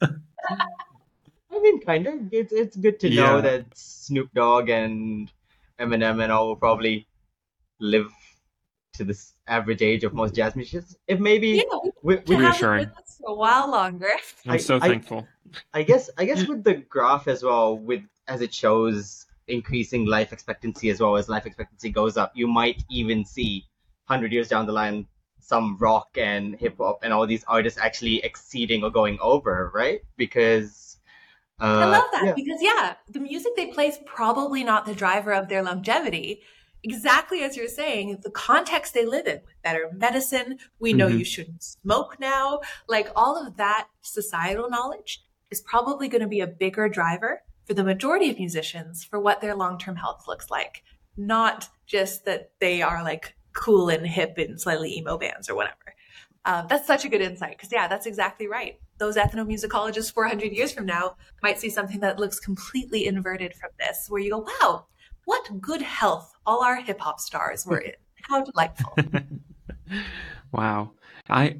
I mean, kind of. It's it's good to know Yeah. that Snoop Dogg and Eminem and all will probably live to this average age of most jazz musicians. If maybe Yeah, we we, can we, have Reassuring. it with us for a while longer. I'm I- so I- thankful. I guess I guess with the graph as well, with as it shows increasing life expectancy as well as life expectancy goes up, you might even see one hundred years down the line some rock and hip hop and all these artists actually exceeding or going over, right? Because uh, I love that yeah. because, yeah, the music they play is probably not the driver of their longevity. Exactly as you're saying, the context they live in, better medicine, we know Mhm. you shouldn't smoke now, like all of that societal knowledge is probably going to be a bigger driver for the majority of musicians for what their long-term health looks like, not just that they are like cool and hip in slightly emo bands or whatever. Um, that's such a good insight because, yeah, that's exactly right. Those ethnomusicologists four hundred years from now might see something that looks completely inverted from this, where you go, wow, what good health all our hip hop stars were in. How delightful. Wow. I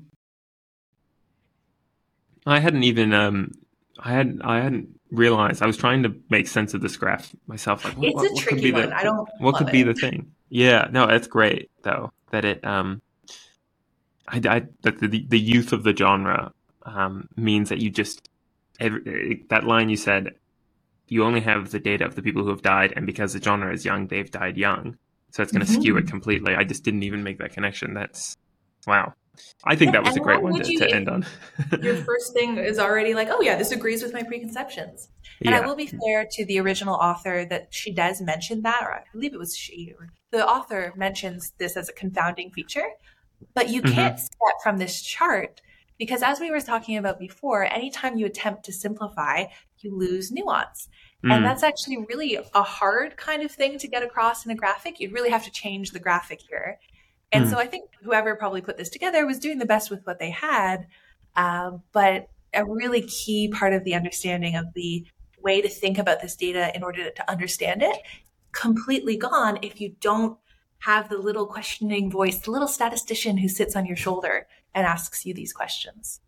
I hadn't even um I hadn't I hadn't realized. I was trying to make sense of this graph myself. Like, what, It's what, a what could tricky be one. the I don't what love could be it. the thing? Yeah, no, it's great though that it um I, I that the the youth of the genre um means that you just every, that line you said you only have the data of the people who have died, and because the genre is young, they've died young. So it's going to mm-hmm. skew it completely. I just didn't even make that connection. That's, wow. I think yeah, that was a great one to, you, to end on. Your first thing is already like, oh yeah, this agrees with my preconceptions. And yeah. I will be fair to the original author that she does mention that, or I believe it was she, or the author mentions this as a confounding feature, but you can't mm-hmm. step from this chart because as we were talking about before, anytime you attempt to simplify, you lose nuance. Mm. And that's actually really a hard kind of thing to get across in a graphic. You'd really have to change the graphic here. And mm. so I think whoever probably put this together was doing the best with what they had. Uh, but a really key part of the understanding of the way to think about this data in order to understand it, completely gone if you don't have the little questioning voice, the little statistician who sits on your shoulder and asks you these questions.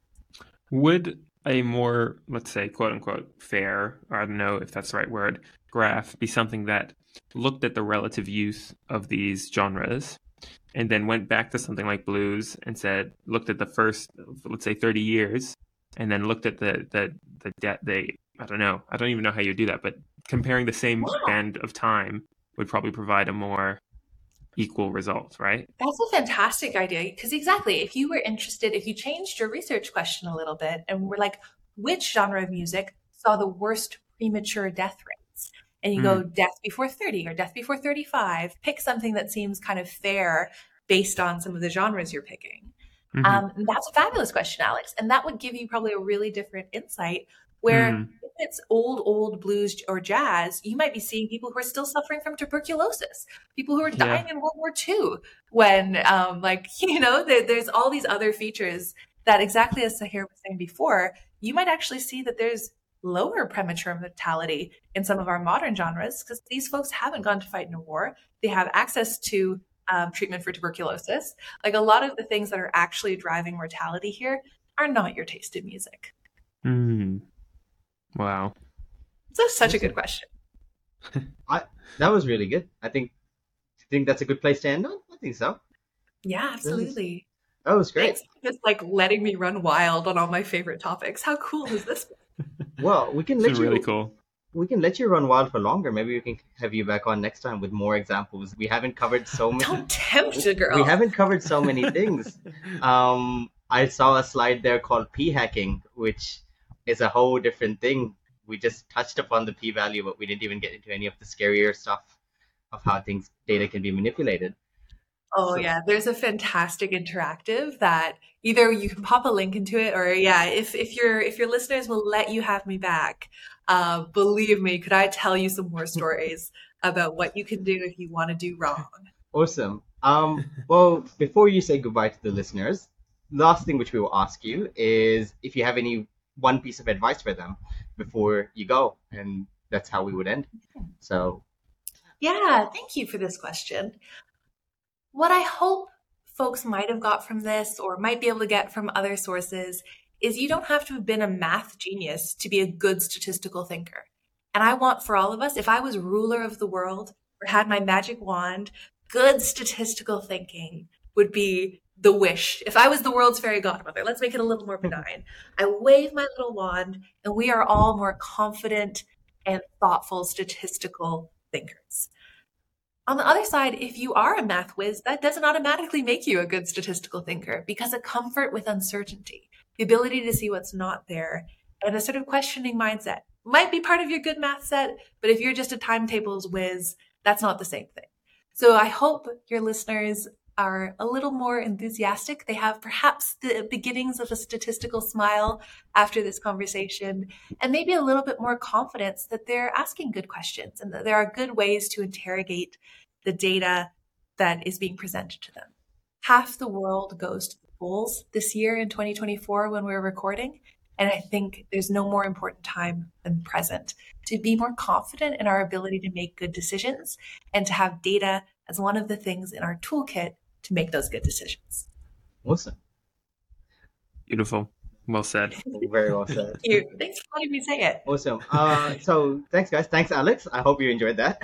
Would a more, let's say, quote unquote, fair, or I don't know if that's the right word, graph be something that looked at the relative use of these genres and then went back to something like blues and said, looked at the first, let's say, thirty years, and then looked at the, the, the, the, the I don't know, I don't even know how you do that, but comparing the same wow. band of time would probably provide a more equal result, right? That's a fantastic idea. Because exactly, if you were interested, if you changed your research question a little bit and were like, which genre of music saw the worst premature death rates? And you mm. go death before thirty or death before thirty-five, pick something that seems kind of fair based on some of the genres you're picking. Mm-hmm. Um, and that's a fabulous question, Alex. And that would give you probably a really different insight where mm. if it's old, old blues or jazz, you might be seeing people who are still suffering from tuberculosis, people who are dying yeah. in World War Two when, um, like, you know, there, there's all these other features that exactly as Sahir was saying before, you might actually see that there's lower premature mortality in some of our modern genres because these folks haven't gone to fight in a war. They have access to um, treatment for tuberculosis. Like a lot of the things that are actually driving mortality here are not your taste in music. Mm. Wow. That's such a good question. I, that was really good. I think I think that's a good place to end on. I think so. Yeah, absolutely. That was great. Thanks for just like letting me run wild on all my favorite topics. How cool is this? Well, we can let it's you really cool. We can let you run wild for longer. Maybe we can have you back on next time with more examples. We haven't covered so many. Don't tempt a girl. We haven't covered so many things. um, I saw a slide there called p hacking, which is a whole different thing. We just touched upon the p-value, but we didn't even get into any of the scarier stuff of how things data can be manipulated. Oh, so. Yeah. There's a fantastic interactive that either you can pop a link into it or yeah, if, if your if your listeners will let you have me back, uh, believe me, could I tell you some more stories about what you can do if you want to do wrong? Awesome. Um, well, before you say goodbye to the listeners, last thing which we will ask you is if you have any one piece of advice for them before you go, and that's how we would end. So yeah, thank you for this question. What I hope folks might have got from this or might be able to get from other sources is you don't have to have been a math genius to be a good statistical thinker. And I want for all of us, if I was ruler of the world or had my magic wand, good statistical thinking would be the wish. If I was the world's fairy godmother, let's make it a little more benign. I wave my little wand and we are all more confident and thoughtful statistical thinkers. On the other side, if you are a math whiz, that doesn't automatically make you a good statistical thinker because a comfort with uncertainty, the ability to see what's not there, and a sort of questioning mindset might be part of your good math set, but if you're just a timetables whiz, that's not the same thing. So I hope your listeners are a little more enthusiastic. They have perhaps the beginnings of a statistical smile after this conversation, and maybe a little bit more confidence that they're asking good questions and that there are good ways to interrogate the data that is being presented to them. Half the world goes to the polls this year in twenty twenty-four when we're recording, and I think there's no more important time than the present to be more confident in our ability to make good decisions and to have data as one of the things in our toolkit to make those good decisions. Awesome. Beautiful. Well said. Very well said. Thank you. Thanks for letting me say it. Awesome. Uh, so thanks, guys. Thanks, Alex. I hope you enjoyed that.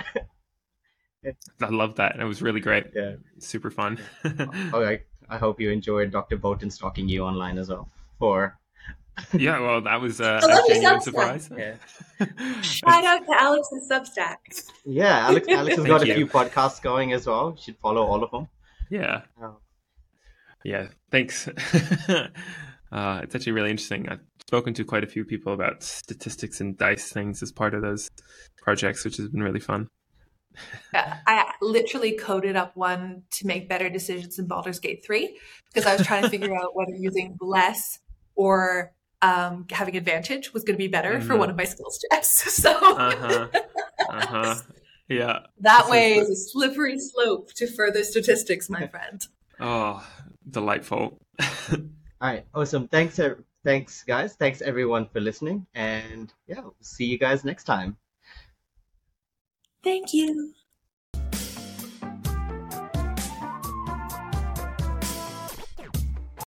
I love that. It was really great. Yeah. Super fun. Okay. I hope you enjoyed Doctor Bolton stalking you online as well for Yeah, well, that was uh, I a love your genuine Substack. surprise. Yeah. Shout out to Alex's Substack. Yeah, Alex Alex has Thank got a you. few podcasts going as well. You should follow all of them. Yeah, Oh. yeah, thanks. uh, it's actually really interesting. I've spoken to quite a few people about statistics and dice things as part of those projects, which has been really fun. Yeah, I literally coded up one to make better decisions in Baldur's Gate three because I was trying to figure out whether using bless or um, having advantage was going to be better mm-hmm. for one of my skills checks. So uh-huh. Uh-huh. Yeah. That way is a slippery slope to further statistics, my friend. Oh, delightful. All right, awesome. Thanks, thanks, guys. Thanks, everyone, for listening. And yeah, we'll see you guys next time. Thank you.